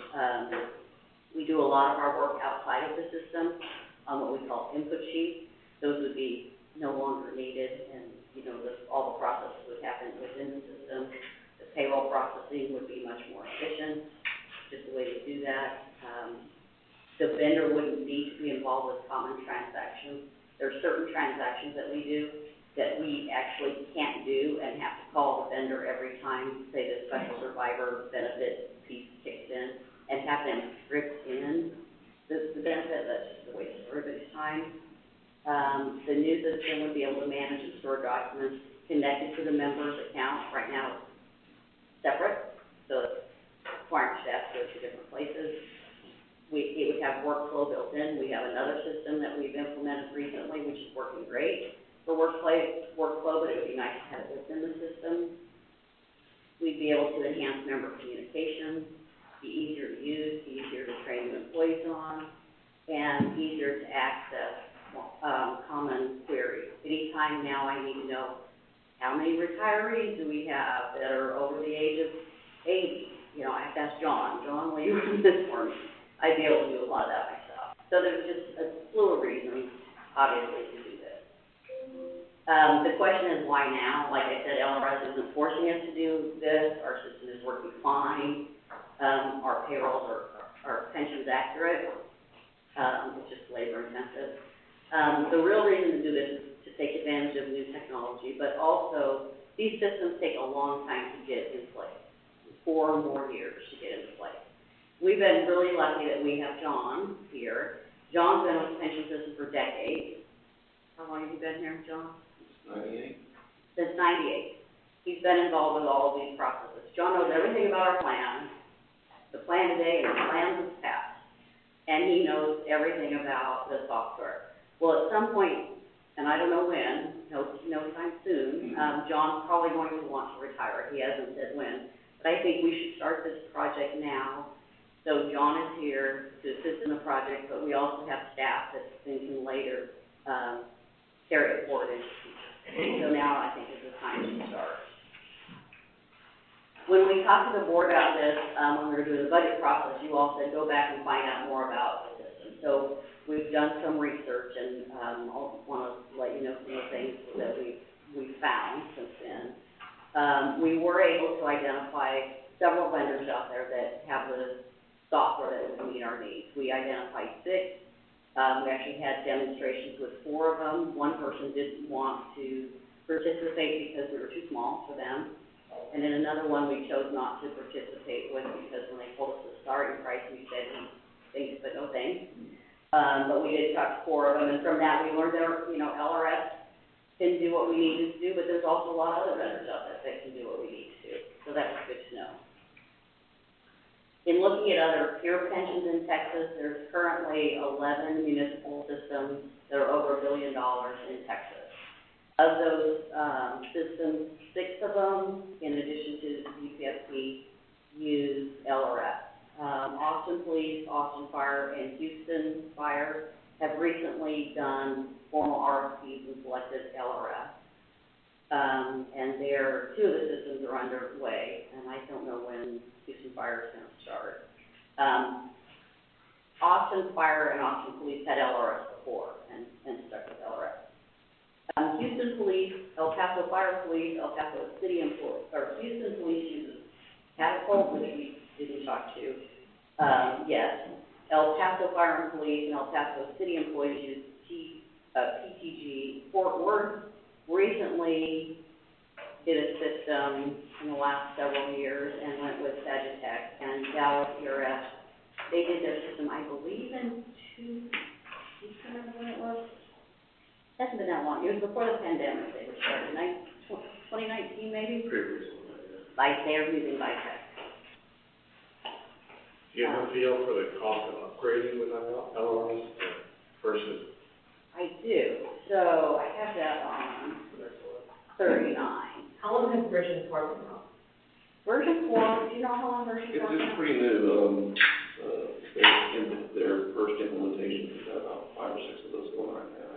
S2: We do a lot of our work outside of the system on what we call input sheets. Those would be no longer needed, and all the processes would happen within the system. The payroll processing would be much more efficient, just the way to do that. The vendor wouldn't need to be involved with common transactions. There are certain transactions that we do that we actually can't do and have to call the vendor every time, say the special survivor benefit piece kicks in, and have them script in the benefit. That's just a waste of everybody's time. The new system would be able to manage and store documents connected to the member's account. Right now it's separate, so it's requiring staff to go to different places. It would have workflow built in. We have another system that we've implemented recently, which is working great for workflow, but it would be nice to have it within the system. We'd be able to enhance member communication, be easier to use, be easier to train the employees on, and easier to access common queries. Anytime now I need to know how many retirees do we have that are over the age of 80. I have to ask John, will you run this for me? I'd be able to do a lot of that myself. So there's just a slew of reasons, obviously, to do this. The question is why now? Like I said, LRS isn't forcing us to do this. Our system is working fine. Our payrolls our pension's accurate. It's just labor intensive. The real reason to do this is to take advantage of new technology, but also these systems take a long time to get in place, 4 more years to get into place. We've been really lucky that we have John here. John's been with the pension system for decades. How long have you been here, John?
S10: 98.
S2: Since 98. He's been involved with all of these processes. John knows everything about our plan, the plan today and the plans of the past, and he knows everything about the software. Well, at some point, and I don't know when, no time soon, John's probably going to want to retire. He hasn't said when, but I think we should start this project now. So John is here to assist in the project, but we also have staff that can later carry it forward into the future. So now I think is the time to start. When we talked to the board about this, when we were doing the budget process, you all said go back and find out more about the system. So we've done some research, and I want to let you know some of the things that we've found since then. We were able to identify several vendors out there that have the software that would meet our needs. We identified 6. We actually had demonstrations with 4 of them. One person didn't want to participate because we were too small for them. And then another one we chose not to participate with because when they told us the starting price, we said thanks but no thanks. But we did talk to 4 of them, and from that we learned that LRS can do what we needed to do, but there's also a lot of other vendors out there that can do what we need to do. So that was good to know. In in looking at other peer pensions in Texas, there's currently 11 municipal systems that are over $1 billion in Texas. Of those systems, 6 of them, in addition to UPSC, use LRS. Austin Police, Austin Fire, and Houston Fire have recently done formal RFPs and selected LRS. And 2 of the systems are underway, and I don't know when Houston Fire is going to start. Austin Fire and Austin Police had LRS before and stuck with LRS. Houston Police, El Paso Fire Police, El Paso City Employees, or Houston Police uses Catapult, which we didn't talk to yet. El Paso Fire and Police and El Paso City Employees use PTG. Fort Worth recently did a system in the last several years and went with Sagitech, and Dallas ERS, they did their system, I believe, in 2, do you remember when it was? It hasn't been that long. It was before the pandemic they were started, 2019 maybe?
S8: Pretty recently, yeah.
S2: They're using Vitech.
S8: Do you have a feel for the cost of upgrading with LRS versus?
S2: I do. So I have that on 39.
S11: How long has version 4 been out?
S2: Version 4, do you know how long version 4 has been out?
S10: It's pretty new. Their first implementation, we've got about 5 or 6 of those going on now.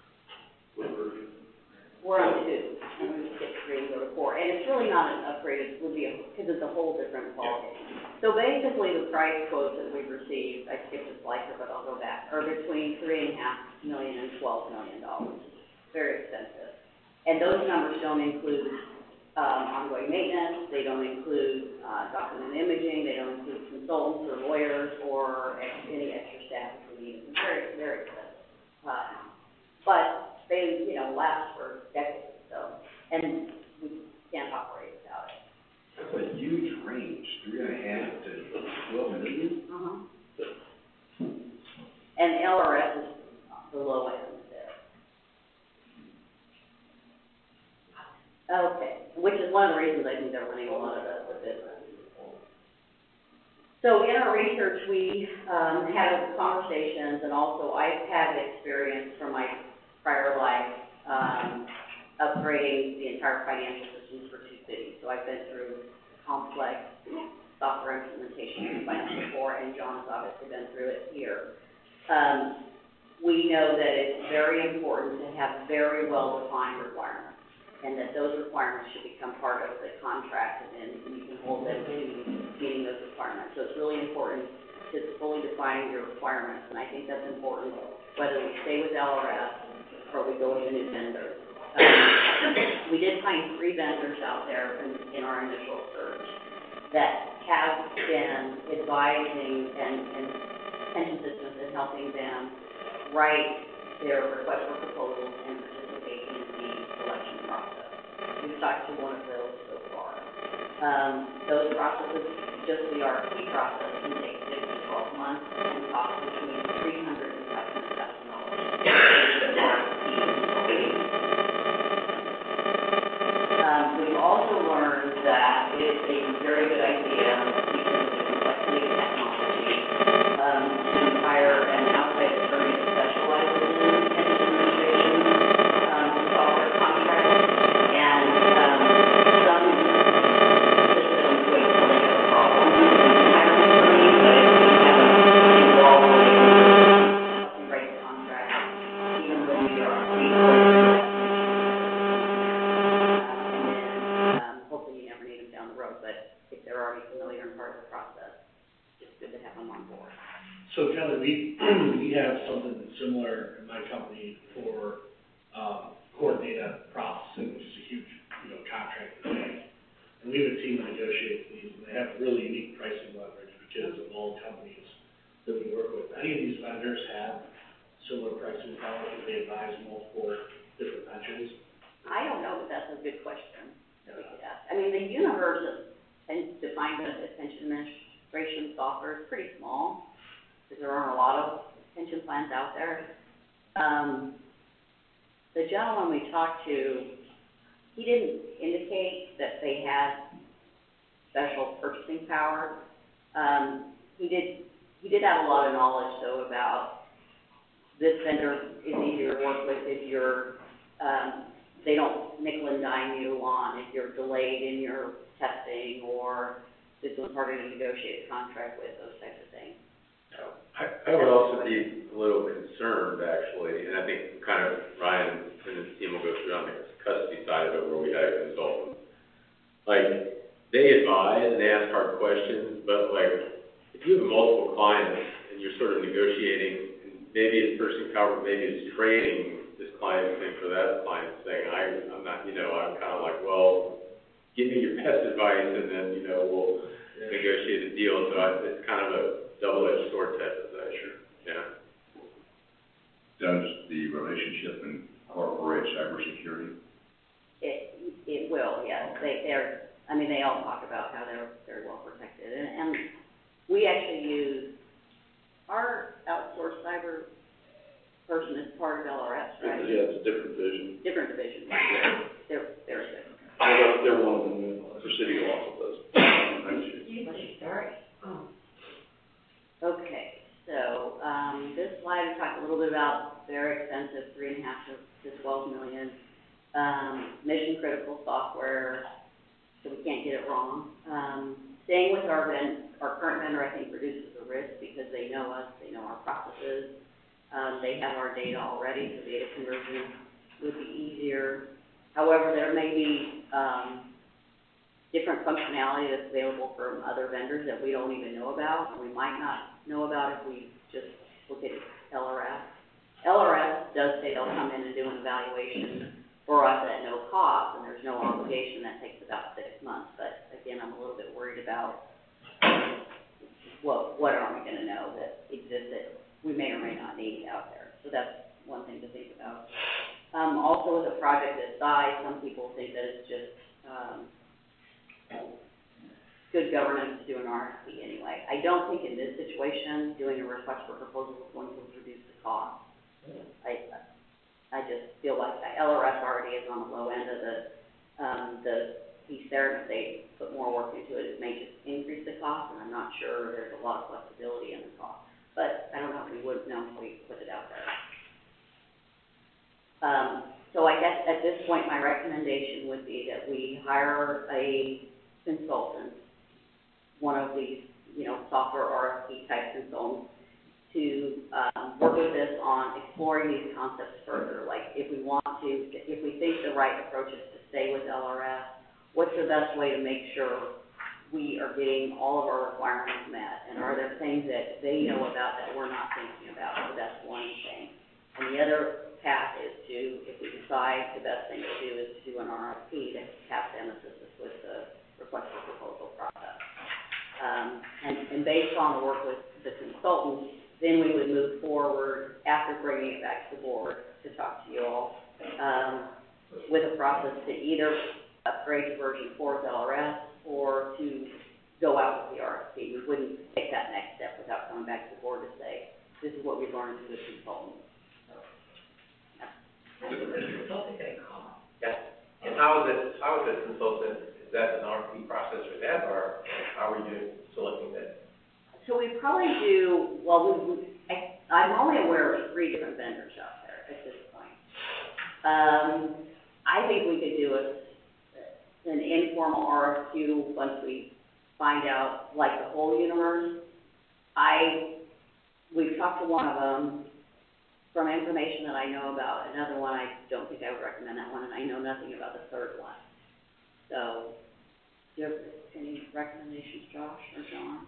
S2: We're on 2, and we skip 3 and go to 4. And it's really not an upgrade, it would be because it's a whole different ballgame. So basically the price quotes that we've received, I skipped a slide here, but I'll go back, are between $3.5 million and $12 million. Very expensive. And those numbers don't include ongoing maintenance, they don't include document imaging, they don't include consultants or lawyers or any extra staff if we need. It's very, very expensive. But they, last for decades, so, and we can't operate without it.
S10: That's a huge range, 3.5 to 12 million.
S2: And LRS is the low end there. Okay, which is one of the reasons I think they're winning a lot of the business. So in our research, we had conversations, and also I've had experience from my prior life upgrading the entire financial systems for 2 cities. So I've been through complex software implementation in finance before, and John has obviously been through it here. We know that it's very important to have very well-defined requirements, and that those requirements should become part of the contract, and then you can hold them to meeting those requirements. So it's really important to fully define your requirements, and I think that's important whether we stay with LRS or we go with a new vendor. We did find 3 vendors out there in our initial search that have been advising and pension systems and helping them write their request for proposals and participate in the selection process. We've talked to one of those so far. Those processes, just the RFP process, can take 6 to 12 months and cost between $300,000 and $500,000. We've also learned that it's a very good idea, because of the complexity of technology, to hire an outside attorney that specializes in pension administration, software contracts, and some systems would really have a problem hiring an attorney, but if we have an involved in write the contract, even with the RFP, hopefully you never need them down the road, but if they're already familiar and part of the process, it's good to have them on board.
S12: So Kelly, we have something similar in my company for core data processing, which is a huge, contract for the bank. And we have a team that negotiates these, and they have really unique pricing leverage because of all the companies that we work with. Any of these vendors have similar pricing power because they advise multiple different pensions?
S2: I don't know, but that's a good question that we could ask. I mean, the universe of defined benefit pension administration software is pretty small, because there aren't a lot of pension plans out there. The gentleman we talked to, he didn't indicate that they had special purchasing power, He did have a lot of knowledge, though, about this vendor is easier to work with if you're, they don't nickel and dime you on if you're delayed in your testing or this was harder to negotiate a contract with, those types of things.
S10: I would also be a little concerned, actually, and I think kind of Ryan and his team will go through on the custody side of it where we had a consultant. Like, they advise and they ask hard questions, but like, if you have multiple clients and you're sort of negotiating, and maybe this person covered, maybe is trading this client thing for that client saying, I'm not, I'm kind of like, well, give me your best advice and then, we'll negotiate a deal. So it's kind of a double-edged sword type of thing. Sure. Yeah.
S7: Does the relationship incorporate cybersecurity?
S2: It will, yes. They all talk about how they're very well protected. And we actually use our outsourced cyber person is part of LRS, right?
S10: Yeah, it's a different division.
S2: Different division, right? They're very good.
S10: They're one of them. Presidio also does.
S11: Sorry.
S2: Oh. Okay, so this slide we talked a little bit about very expensive, $3.5 to $12 million, mission critical software, so we can't get it wrong. Staying with our current vendor, I think, reduces the risk because they know us, they know our processes, they have our data already, so data conversion would be easier. However, there may be different functionality that's available from other vendors that we don't even know about, and we might not know about if we just look at LRS. LRS does say they'll come in and do an evaluation for us at no cost, and there's no obligation. That takes about 6 months, but again, I'm a little bit worried about what are we going to know that exists that we may or may not need out there. So that's one thing to think about. Also, with a project this size, some people think that it's just good governance to do an RFP anyway. I don't think in this situation doing a request for proposal is going to reduce the cost. I just feel like that LRS already is on the low end of the piece there, and if they put more work into it, it may just increase the cost, and I'm not sure there's a lot of flexibility in the cost. But I don't know if we would know if we put it out there. So I guess at this point, my recommendation would be that we hire a consultant, one of these, software RFP type consultants, to work with us on exploring these concepts further. Like if we think the right approach is to stay with LRS, what's the best way to make sure we are getting all of our requirements met? And are there things that they know about that we're not thinking about? So that's one thing. And the other path is to, if we decide the best thing to do is to do an RFP, to have them assist us with the request for proposal process. And based on the work with the consultant, then we would move forward after bringing it back to the board to talk to you all with a process to either upgrade to version 4 of LRS or to go out with the RFP. We wouldn't take that next step without coming back to the board to say, this is what we learned through this consultant.
S11: Consulting getting cost.
S6: Yeah. And how is it consultant? Is that an RFP process for them, or how are you selecting that?
S2: So we probably do, I'm only aware of 3 different vendors out there at this point. I think we could do an informal RFQ once we find out, like, the whole universe. We've talked to one of them. From information that I know about, another one, I don't think I would recommend that one, and I know nothing about the third one. So, do you have any recommendations, Josh or John?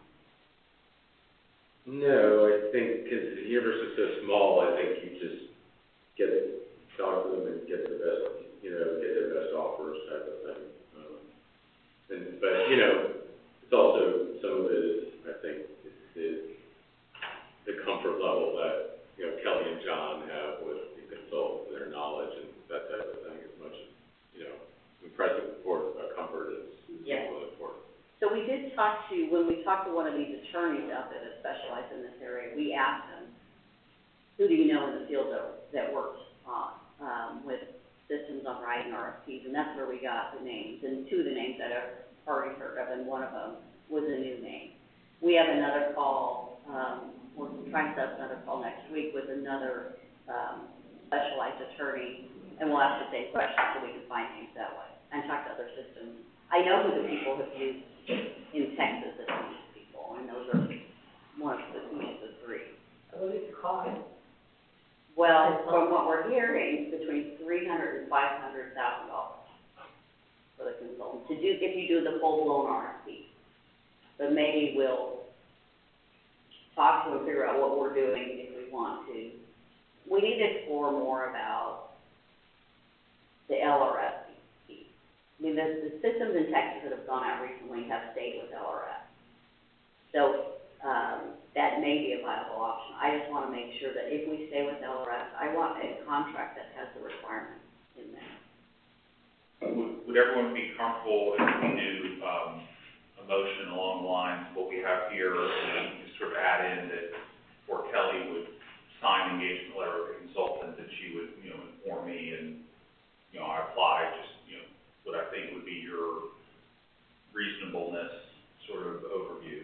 S10: No, I think because the universe is so small, I think you just talk to them and get the best, get their best offers type of thing. But it's also, some of it is, I think, is the comfort level that Kelly and John have with the consultants, their knowledge and that type of thing, as much as, impressive comfort is really important.
S2: So we did when we talked to one of these attorneys out there that specialize in this area, we asked them, who do you know in the field that works with systems on writing RFPs? And that's where we got the names. And 2 of the names that I've already heard of, and one of them was a new name. we have another call, we're trying to set up another call next week with another specialized attorney, and we'll ask the same questions so we can find things that way and talk to other systems. I know who the people have used in Texas that have used people, and those are one of the three.
S11: What is the cost?
S2: Well, from what we're hearing, between $300,000 and $500,000 for the consultant to do if you do the full blown RFP. But maybe we'll talk to and figure out what we're doing if we want to. We need to explore more about the LRF piece. I mean, the systems in Texas that have gone out recently have stayed with LRF. So that may be a viable option. I just want to make sure that if we stay with LRF, I want a contract that has the requirements in there.
S1: Would everyone be comfortable if we do a motion along the lines of what we have here, and you sort of add in that before Kelly would sign the engagement letter with the consultant, that she would, inform me and, I apply just, what I think would be your reasonableness sort of overview.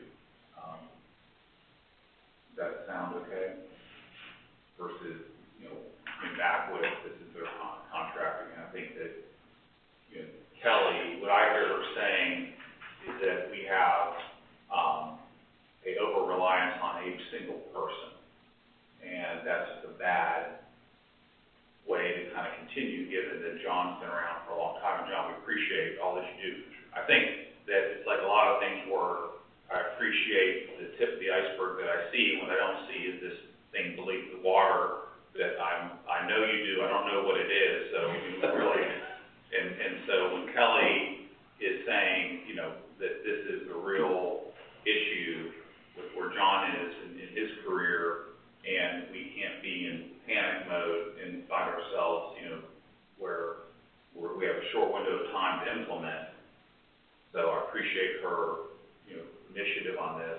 S1: Does that sound okay? Versus, coming back with this is their contract. And I think that, Kelly, what I hear her saying is that we have a over-reliance on a single person. And that's just a bad way to kind of continue, given that John's been around for a long time. And John, we appreciate all that you do. I think that it's like a lot of things where I appreciate the tip of the iceberg that I see. What I don't see is this thing beneath the water that I know you do. I don't know what it is. So really, and so when Kelly is saying, that this is a real issue with where John is in his career, and we can't be in panic mode and find ourselves, where we have a short window of time to implement. So I appreciate her, initiative on this.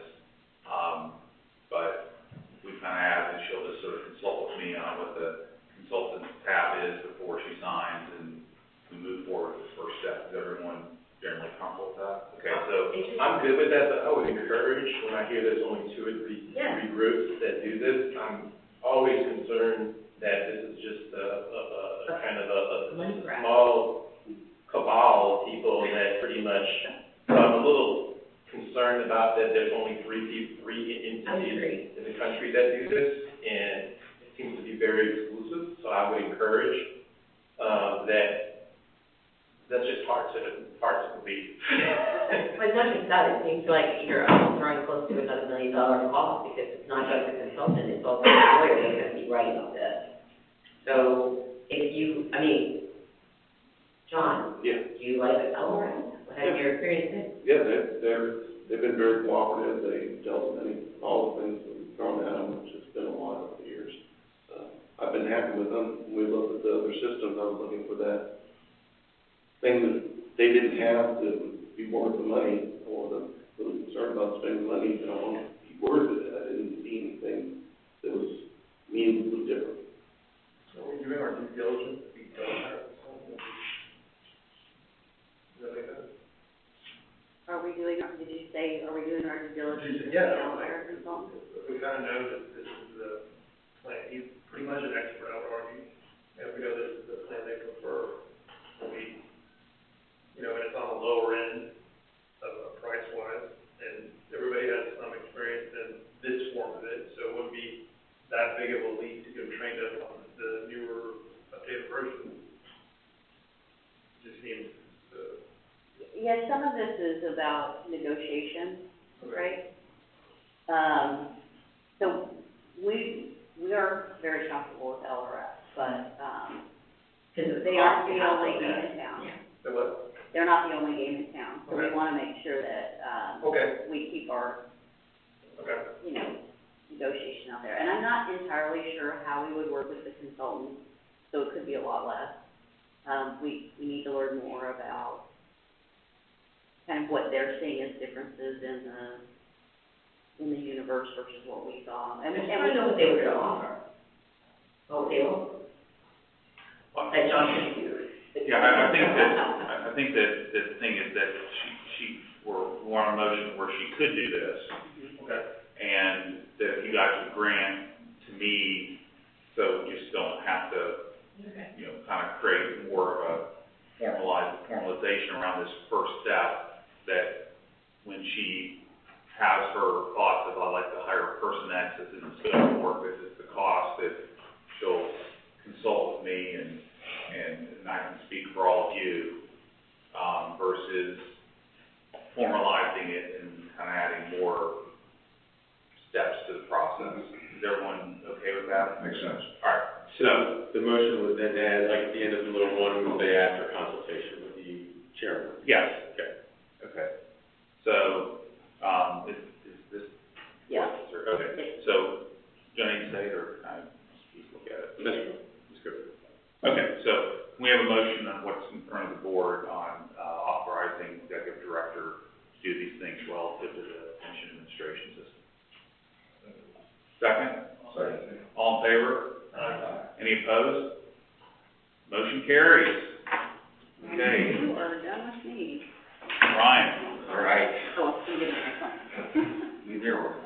S1: But we kind of asked that she'll just sort of consult with me on what the consultant's tab is before she signs, and we move forward with the first step. Is everyone generally comfortable with that? Okay, so
S6: I'm good with that, but I would encourage, when I hear there's only two or three groups that do this, I'm always concerned that this is just a kind of a small cabal of people that pretty much, so I'm a little concerned about that there's only three entities in the country that do this, and it seems to be very exclusive, so I would encourage that's just hard to believe.
S11: But nothing said, it seems like you're throwing close to another $1 million cost, because it's not just a consultant, it's also a lawyer that's going to be writing on this. So John, do you like LRF? What has your experience been?
S13: Yeah, they've been very cooperative. They dealt with all the things that we've thrown at them, which has been a lot over the years. I've been happy with them. When we looked at the other systems, I was looking for that thing that they didn't have to be worth the money, or the really concerned about spending money. I don't want to be worth it. I didn't see anything that was meaningfully different.
S12: So we're doing our due diligence to be done. Does that make sense?
S2: Are we doing our due diligence?
S12: Yeah. We kind of know that this is the plan. He's pretty much an expert, I would argue. And we know this is the plan they prefer. And it's on the lower end of price-wise, and everybody has some experience in this form of it, so it wouldn't be that big of a leap to get trained up on the newer, updated version. It just seems
S2: Yeah, some of this is about negotiation, right? So we are very comfortable with LRF, but because they aren't the only game in town.
S12: The what?
S2: They're not the only game in town, so we want to make sure that we keep our negotiation out there. And I'm not entirely sure how we would work with the consultant, so it could be a lot less. We need to learn more about kind of what they're seeing as differences in the universe versus what we saw. And we
S11: know what they were going to offer. What they will. That John can do.
S1: Yeah, I think that the thing is that we're want a motion where she could do this.
S13: Okay.
S1: And that if you guys would grant to me, so we just don't have to, you know, kind of create more of a formalization around this first step, that when she has her thoughts of, I'd like to hire person X, this isn't scope of work, this is the cost, that she'll consult with me and I can speak for all of you, versus formalizing it and kind of adding more steps to the process. Is everyone okay with that?
S7: Makes sense.
S1: All right.
S6: So the motion would then add, like at the end of the little one, we would say after consultation with the chairman.
S1: Yes.
S6: Okay.
S1: Okay. So, is this?
S2: Yeah.
S1: Okay. So, do I need to say it, or can I just look at it?
S6: That's good.
S1: Okay. So we have a motion on what's in front of the board on authorizing executive director to do these things relative to the pension administration system. Second?
S7: Second.
S1: All in favor? Any opposed? Motion carries. Okay.
S2: You are done with me.
S1: Ryan.
S10: All right.
S2: Oh, I'm getting my phone.
S10: Leave your one.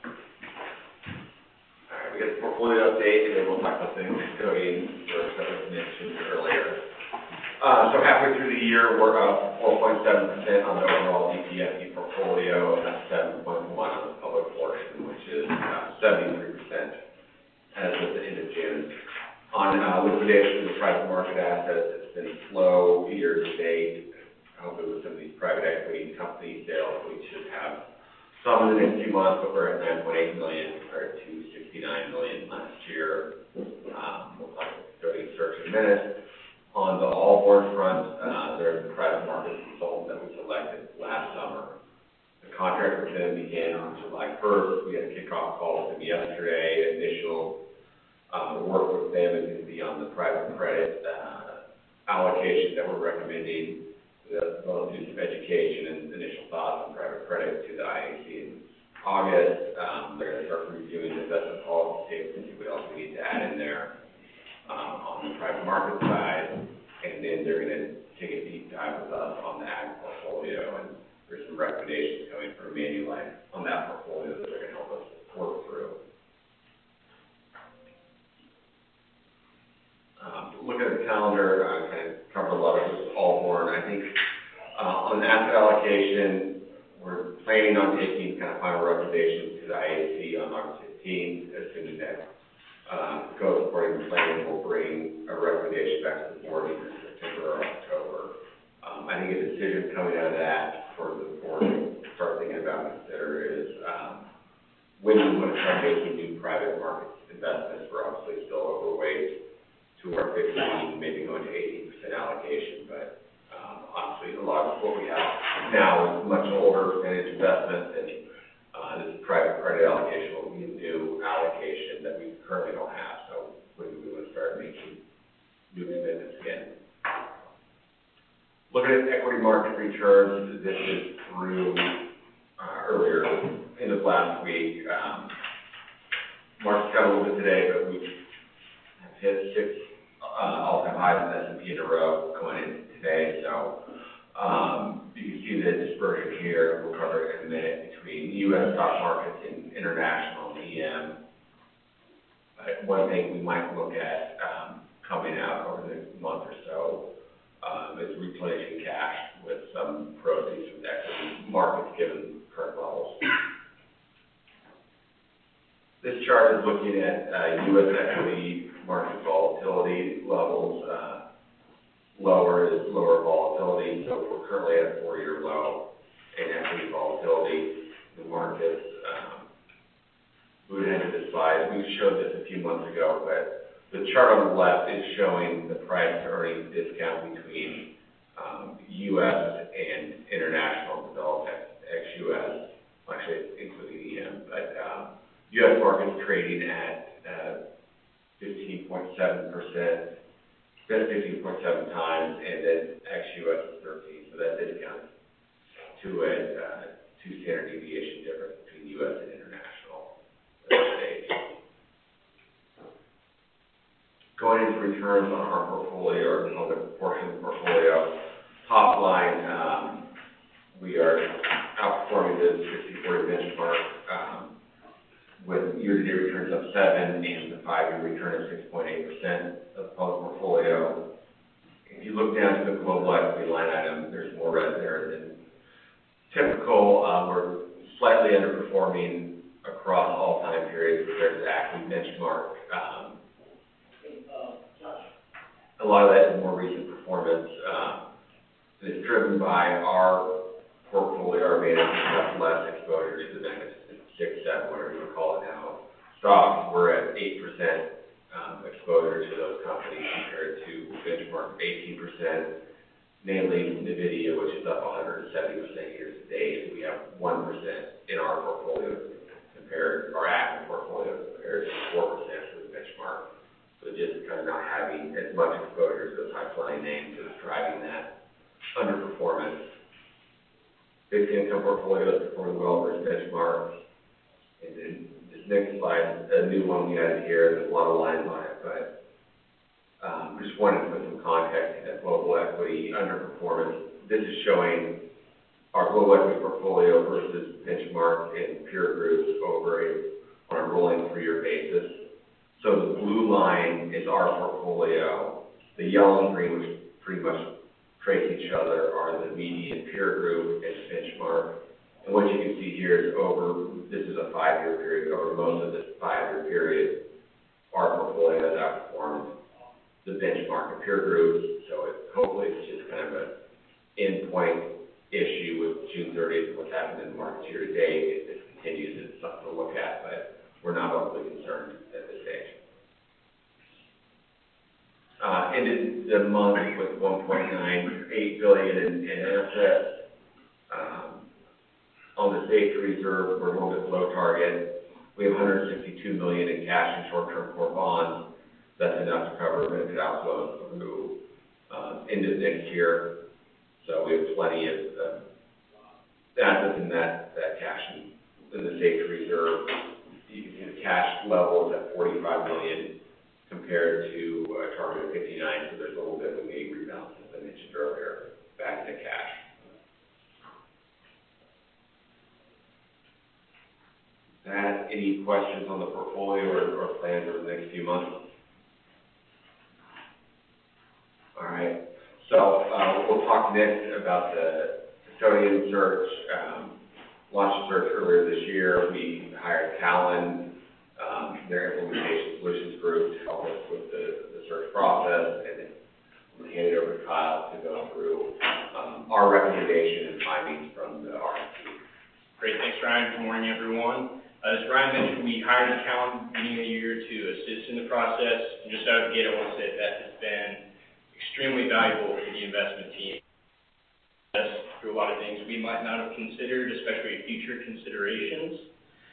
S10: All right, we got the portfolio update, and then we'll talk about things going for stuff that was mentioned earlier. So halfway through the year, we're up 4.7% on the overall DPFE portfolio, and that's 7.1 on the public portion, which is 73% as of the end of June. On liquidation of the private market assets, it's been slow year to date. Hopefully with some of these private equity company sales, we should have some in the next few months, but we're at $9.8 million compared to $69 million last year. We'll talk about custodian search in a minute. On the Allborn front, there's a private market consultant that we selected last summer. The contract with them began on July 1st. We had a kickoff call with them yesterday. Initial work with them is going to be on the private credit allocation that we're recommending. We'll do some education and initial thoughts on private credit to the IAC in August. They're going to start reviewing the investment policy and see what else we need to add in there on the private market side. And then they're going to take a deep dive with us on the ag portfolio. And there's some recommendations coming from Manulife on that portfolio that they're going to help us work through. Looking at the calendar, I kind of covered a lot of this Allborn. I think on the asset allocation, we're planning on taking kind of final recommendations to the IAC on August 15th. As soon as that goes according to plan, we'll bring a recommendation back to the board either September or October. I think a decision coming out of that for the board to start thinking about and consider is when we want to start making new private market investments. We're obviously still overweight to our 15, maybe going to 18% allocation, but obviously a lot of what we have now is much older percentage investments, and this private credit allocation will be a new allocation that we currently don't have. So when we want to start making new commitments again. Looking at equity market returns, this is through earlier end of last week. Market's got a little bit today, but we have hit 6 all-time highs in S&P in a row going into today. So you can see the dispersion here. We'll cover it in a minute between U.S. stock markets and international EM. One thing we might look at coming out over the next month or so is replenishing cash with some proceeds from the equity markets given current levels. This chart is looking at U.S. equity market volatility levels. Lower is lower volatility, so we're currently at a 4-year low in equity volatility. The markets, moving into this slide, we showed this a few months ago, but the chart on the left is showing the price to earnings discount between U.S. and international developed ex-U.S., actually including EM, but U.S. markets trading at 15.7%, 15.7 times, and then ex-U.S. is 13, so that discount to a 2 standard deviation difference between U.S. and international at this stage. Going into returns on our portfolio, or on the portion of the portfolio, top line, we are out is up 7%, and the 5-year return is 6.8% of the public portfolio. If you look down to the global equity line item, there's more red there than typical. We're slightly underperforming across all time periods compared to the active benchmark. A lot of that is more recent performance. It's driven by our portfolio, our management have less exposure to the Magnificent 6, 7, whatever you call it now. Stocks, we're at 8% exposure to those companies compared to benchmark of 18%, namely NVIDIA, which is up 170% year to date. We have 1% in our portfolio compared, our active portfolio compared to 4% for the benchmark. So just kind of not having as much exposure to those high-flying names is driving that underperformance. Fixed income portfolio is performing well versus benchmark. And then this next slide, a new one we added here, there's a lot of lines on it, but just wanted to put some context in that global equity underperformance. This is showing our global equity portfolio versus benchmark and peer groups on a rolling 3-year basis. So the blue line is our portfolio. The yellow and green, which pretty much trace each other, are the median peer group and benchmark. And what you can see here is this is a 5-year period, over most of this 5-year period, our portfolio has outperformed the benchmark and peer groups. So hopefully it's just kind of an endpoint issue with June 30th and what's happened in the markets year to date. If this continues, it's something to look at, but we're not overly concerned at this stage. Ended the month with $1.98 billion in assets. On the safety reserve, we're a little bit below target. We have $162 million in cash and short-term core bonds. That's enough to cover benefit outflows through into next year. So we have plenty of assets in that cash in the safety reserve. You can see the cash level is at $45 million compared to a target of $59 million. So there's a little bit of a rebalance, as I mentioned earlier, back into cash. Any questions on the portfolio or plans over the next few months? All right. So we'll talk next about the custodian search. Launched a search earlier this year. We hired Callan, their implementation solutions group, to help us with the search process, and then we'll hand it over to Kyle to go through our recommendation and findings from the RFP.
S14: Great. Thanks, Ryan. Good morning, everyone. As Ryan mentioned, we hired Callan at the beginning of the year to assist in the process. And just out of the gate, I want to say that has been extremely valuable for the investment team. Through a lot of things we might not have considered, especially future considerations.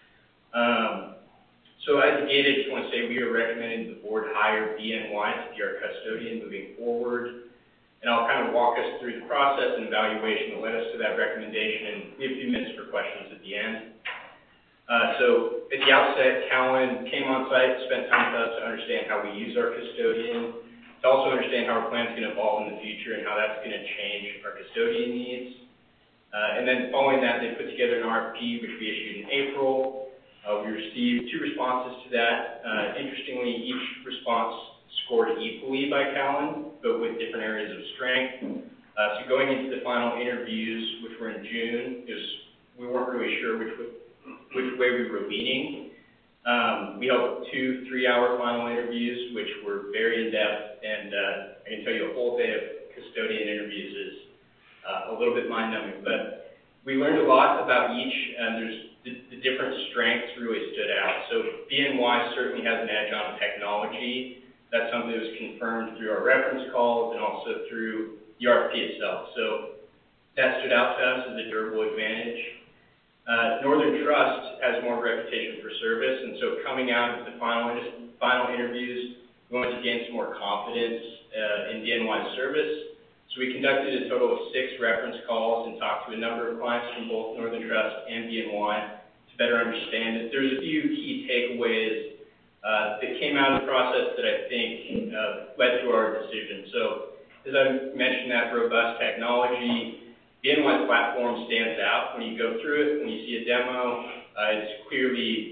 S14: So out of the gate, I just want to say we are recommending the board hire BNY to be our custodian moving forward. And I'll kind of walk us through the process and evaluation that led us to that recommendation, and we have a few minutes for questions at the end. So at the outset, Callan came on site, spent time with us to understand how we use our custodian, to also understand how our plan is going to evolve in the future and how that's going to change our custodian needs. And then following that, they put together an RFP, which we issued in April. We received 2 responses to that. Interestingly, each response scored equally by Callan, but with different areas of strength. So going into the final interviews, which were in June, we weren't really sure which way we were leaning. We held 2 3-hour final interviews, which were very in-depth, and I can tell you a whole day of custodian interviews is a little bit mind-numbing. But we learned a lot about each, and there's the different strengths really stood out. So BNY certainly has an edge on technology. That's something that was confirmed through our reference calls and also through the RFP itself. So that stood out to us as a durable advantage. Northern Trust has more reputation for service, and so coming out of the final interviews, we wanted to gain some more confidence in BNY's service. So we conducted a total of 6 reference calls and talked to a number of clients from both Northern Trust and BNY to better understand it. There's a few key takeaways that came out of the process that I think led to our decision. So as I mentioned, that robust technology, BNY's platform stands out. When you go through it, when you see a demo, it's clearly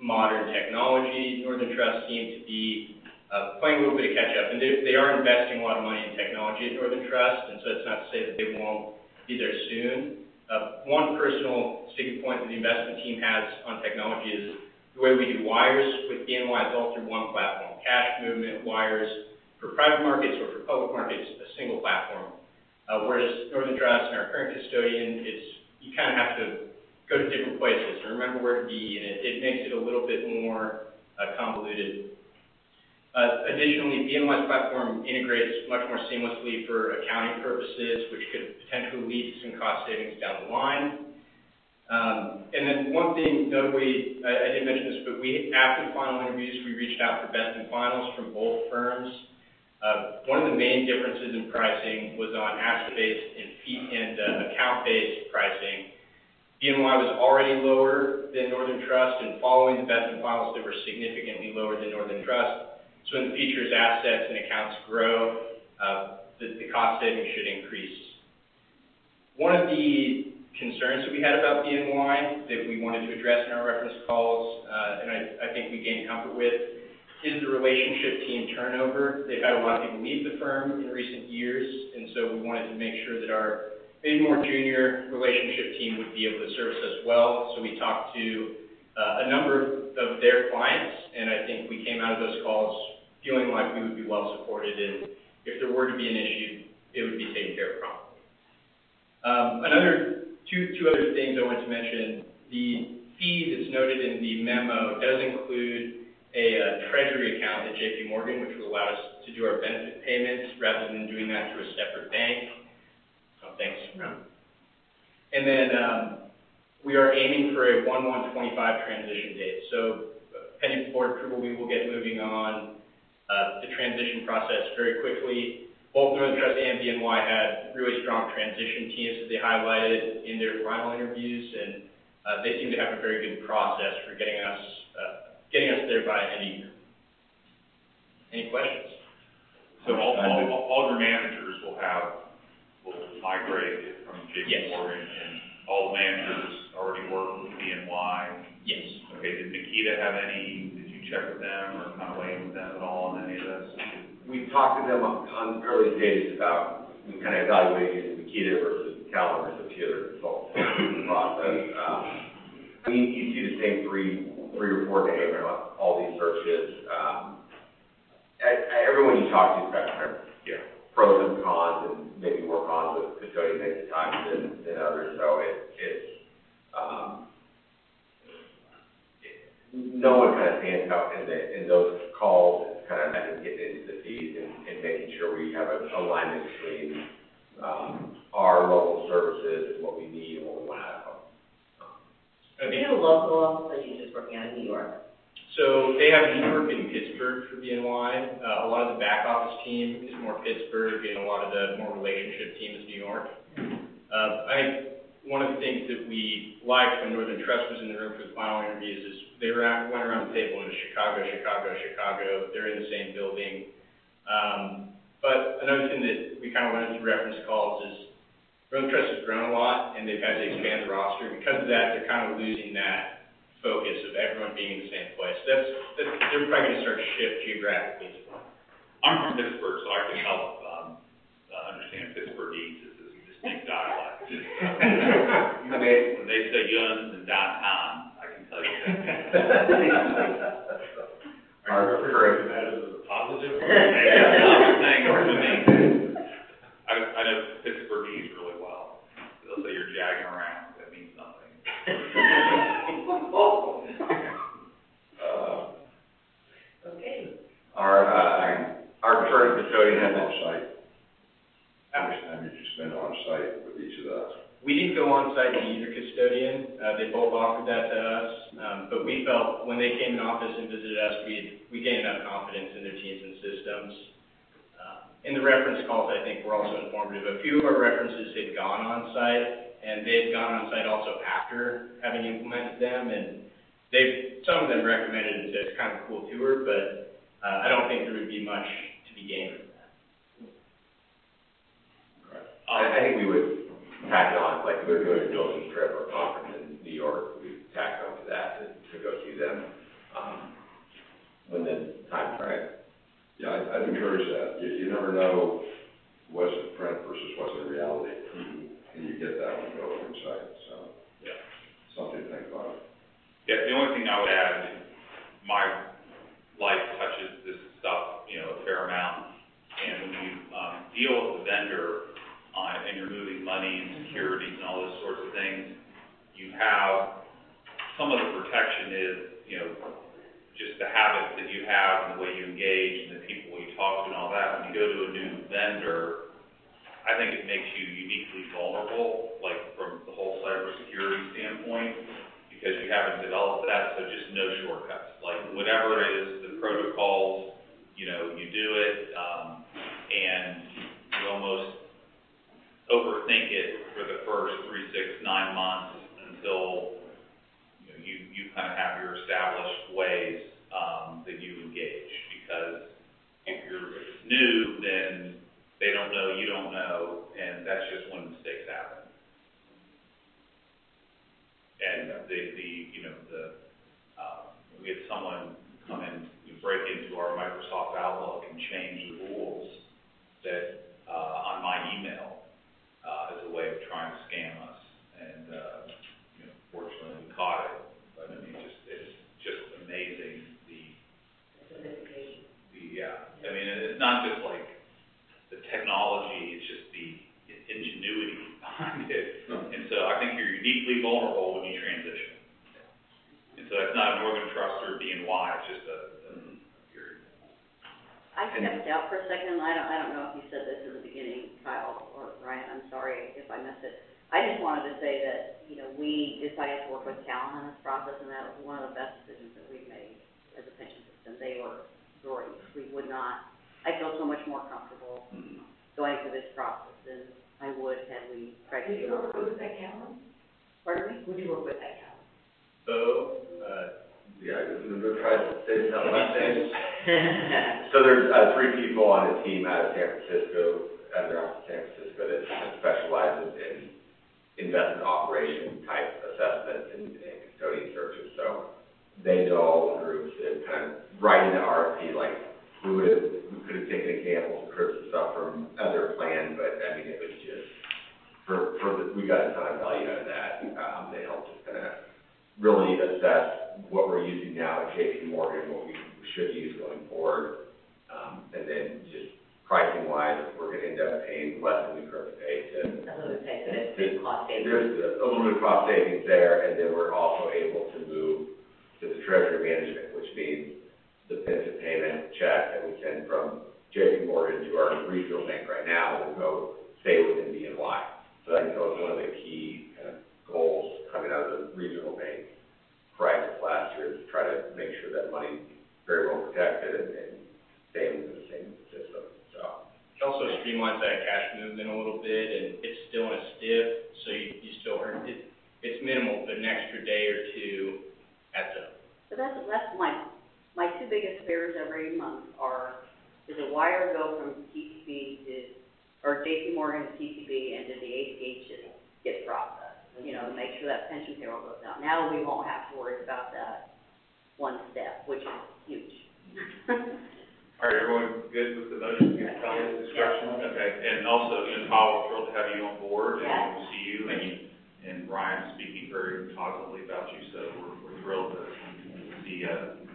S14: modern technology. Northern Trust seemed to be playing a little bit of catch up, and they are investing a lot of money in technology at Northern Trust, and so it's not to say that they won't be there soon. One personal sticking point that the investment team has on technology is the way we do wires with BNY. It's all through one platform. Cash movement, wires for private markets or for public markets, a single platform. Whereas Northern Trust and our current custodian, you kind of have to go to different places and remember where to be, and it makes it a little bit more convoluted. Additionally, BNY's platform integrates much more seamlessly for accounting purposes, which could potentially lead to some cost savings down the line. And then one thing, notably, I didn't mention this, but after the final interviews, we reached out for best and finals from both firms. One of the main differences in pricing was on asset-based and account-based pricing. BNY was already lower than Northern Trust, and following the best and finals, they were significantly lower than Northern Trust. So in the future, as assets and accounts grow, the cost savings should increase. One of the concerns that we had about BNY that we wanted to address in our reference calls, and I think we gained comfort with, is the relationship team turnover. They've had a lot of people leave the firm in recent years, and so we wanted to make sure that our maybe more junior relationship team would be able to service us well. So we talked to a number of their clients, and I think we came out of those calls feeling like we would be well supported, and if there were to be an issue, it would be taken care of promptly. Two other things I want to mention. The fee that's noted in the memo does include a treasury account at JP Morgan, which will allow us to do our benefit payments rather than doing that through a separate bank. Oh, thanks. And then we are aiming for a 1/1/25 transition date. So pending board approval, we will get moving on the transition process very quickly. Both Northern Trust and BNY had really strong transition teams that they highlighted in their final interviews, and they seem to have a very good process for getting us there by end of year. Any questions?
S1: So all your managers will migrate from JP Morgan, and all the managers already work with BNY.
S14: Yes.
S1: Okay. Did Nikita have any? Did you check with them or kind of weigh in with them at all on any of this?
S10: We talked to them on early stages about kind of evaluating Nikita versus Callum versus the other consultants in the process. You see the same three or four names on all these searches. Everyone you talk to has got kind of pros and cons, and maybe more cons with custodian at times than others. So no one kind of stands out in those calls. It's kind of getting into the fees and making sure we have an alignment between our local services and what we need and what we want out of them.
S11: Are you a local office, or are you just working out of New York?
S14: So they have New York and Pittsburgh for BNY. A lot of the back office team is more Pittsburgh, and a lot of the more relationship team is New York. I think one of the things that we liked when Northern Trust was in the room for the final interviews is they went around the table into Chicago. They're in the same building. But another thing that we kind of learned through reference calls is Northern Trust has grown a lot, and they've had to expand the roster. Because of that, they're kind of losing that focus of everyone being in the same place. They're probably going to start to shift geographically as well.
S1: I'm from Pittsburgh, so I can help understand Pittsburghese. It's a distinct dialect. When they say yuns and downtown, I can tell you that. Are you referring to that as a positive or a negative thing? I know Pittsburghese really well. They'll say you're jagging around. That means nothing.
S11: Okay.
S10: Our current custodian has
S7: off-site. How much time did you spend on-site with each of those?
S14: We didn't go on-site to either custodian. They both offered that to us. But we felt when they came in office and visited us, we gained enough confidence in their teams and systems. In the reference calls, I think, were also informative. A few of our references had gone on-site, and they had gone on-site also after having implemented them. And some of them recommended it as kind of a cool tour, but I don't think there would be much to be gained from that.
S10: I think we would tack on, like we were doing a building trip or conference in New York, we tack on to that to go see them.
S7: I'd encourage that. You never know what's in print versus what's in reality. And you get that when you go inside. So,
S1: yeah,
S7: something to think about.
S1: Yeah, the only thing I would add, my life touches this stuff, a fair amount. And when you deal with the vendor and you're moving money and securities and all those sorts of things, you have some of the protection is, just the habits that you have and the way you engage and the people you talk to and all that. When you go to a new vendor, I think it makes you uniquely vulnerable, like from the whole cybersecurity standpoint, because you haven't developed that. So just no shortcuts. Like whatever it is, the protocols, you do it, and you almost overthink it for the first 3, 6, 9 months until you kind of have your established ways that you engage. Because if it's new, then they don't know, you don't know, and that's just when mistakes happen. And we had someone come in, break into our Microsoft Outlook and change the rules that on my email as a way of trying to scam us. And fortunately we caught it. But I mean, it's just amazing it's not just like the technology, it's just the ingenuity behind it. And so I think you're uniquely vulnerable when you transition. And so that's not a Northern Trust or DNY, it's just a period.
S2: I stepped out for a second. I don't know if you said this in the beginning, Kyle or Ryan. I'm sorry if I missed it. I just wanted to say that, we decided to work with Talon in this process, and that was one of the best decisions that we've made as a pension system. They were great. We would not, I feel so much more comfortable going through this process than I would had we tried to.
S11: Did you work with that Talon?
S2: Pardon me?
S11: Would you work with that Talon?
S10: Yeah, I'm going to try to say something like this. So there's 3 people on the team out of San Francisco, they're out of San Francisco, that specializes in investment operation type assessments and custodian searches. So they know groups that kind of writing the RFP, like we could have taken examples and groups and stuff from other plans, but I mean, it was just, we got a ton of value out of that. They helped us kind of really assess what we're using now at JP Morgan, what we should use going forward. And then just pricing wise, we're going to end up paying less than we currently pay to. There's a little bit of cost savings there, and then we're also able to move to the treasury management, which means the benefit payment check that we send from JP Morgan to our regional bank right now will go stay within BNY. So I think that was one of the key kind of goals coming out of the regional bank crisis last year, is to try to make sure that money's very well protected and staying within the same system. So
S14: it also streamlines that cash movement a little bit, and it's still in a stiff, so you still earn it. It's minimal, but an extra day or two adds up.
S2: So that's my 2 biggest fears every month does a wire go from TCB or JP Morgan to TCB, and did the ACH just get processed? To make sure that pension payroll goes out. Now we won't have to worry about that one step, which is huge.
S1: All right, everyone good with the motion? Good comments, discussion?
S2: Yeah.
S1: Okay, and also, Paul, we're thrilled to have you on board,
S2: Yeah.
S1: and we'll see you, and Ryan speaking very positively about you, so we're thrilled to see you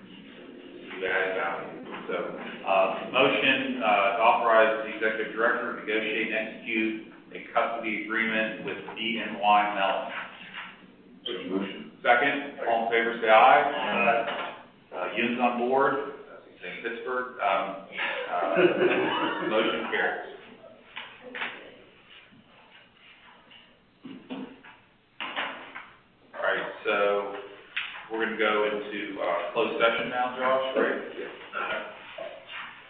S1: added value. So, motion to authorize the executive director to negotiate and execute a custody agreement with BNY Mellon.
S7: Motion.
S1: Second, all in favor, say aye. Yun's on board. St. Pittsburgh. Motion carries. All right, so we're going to go into closed session now, Josh, right?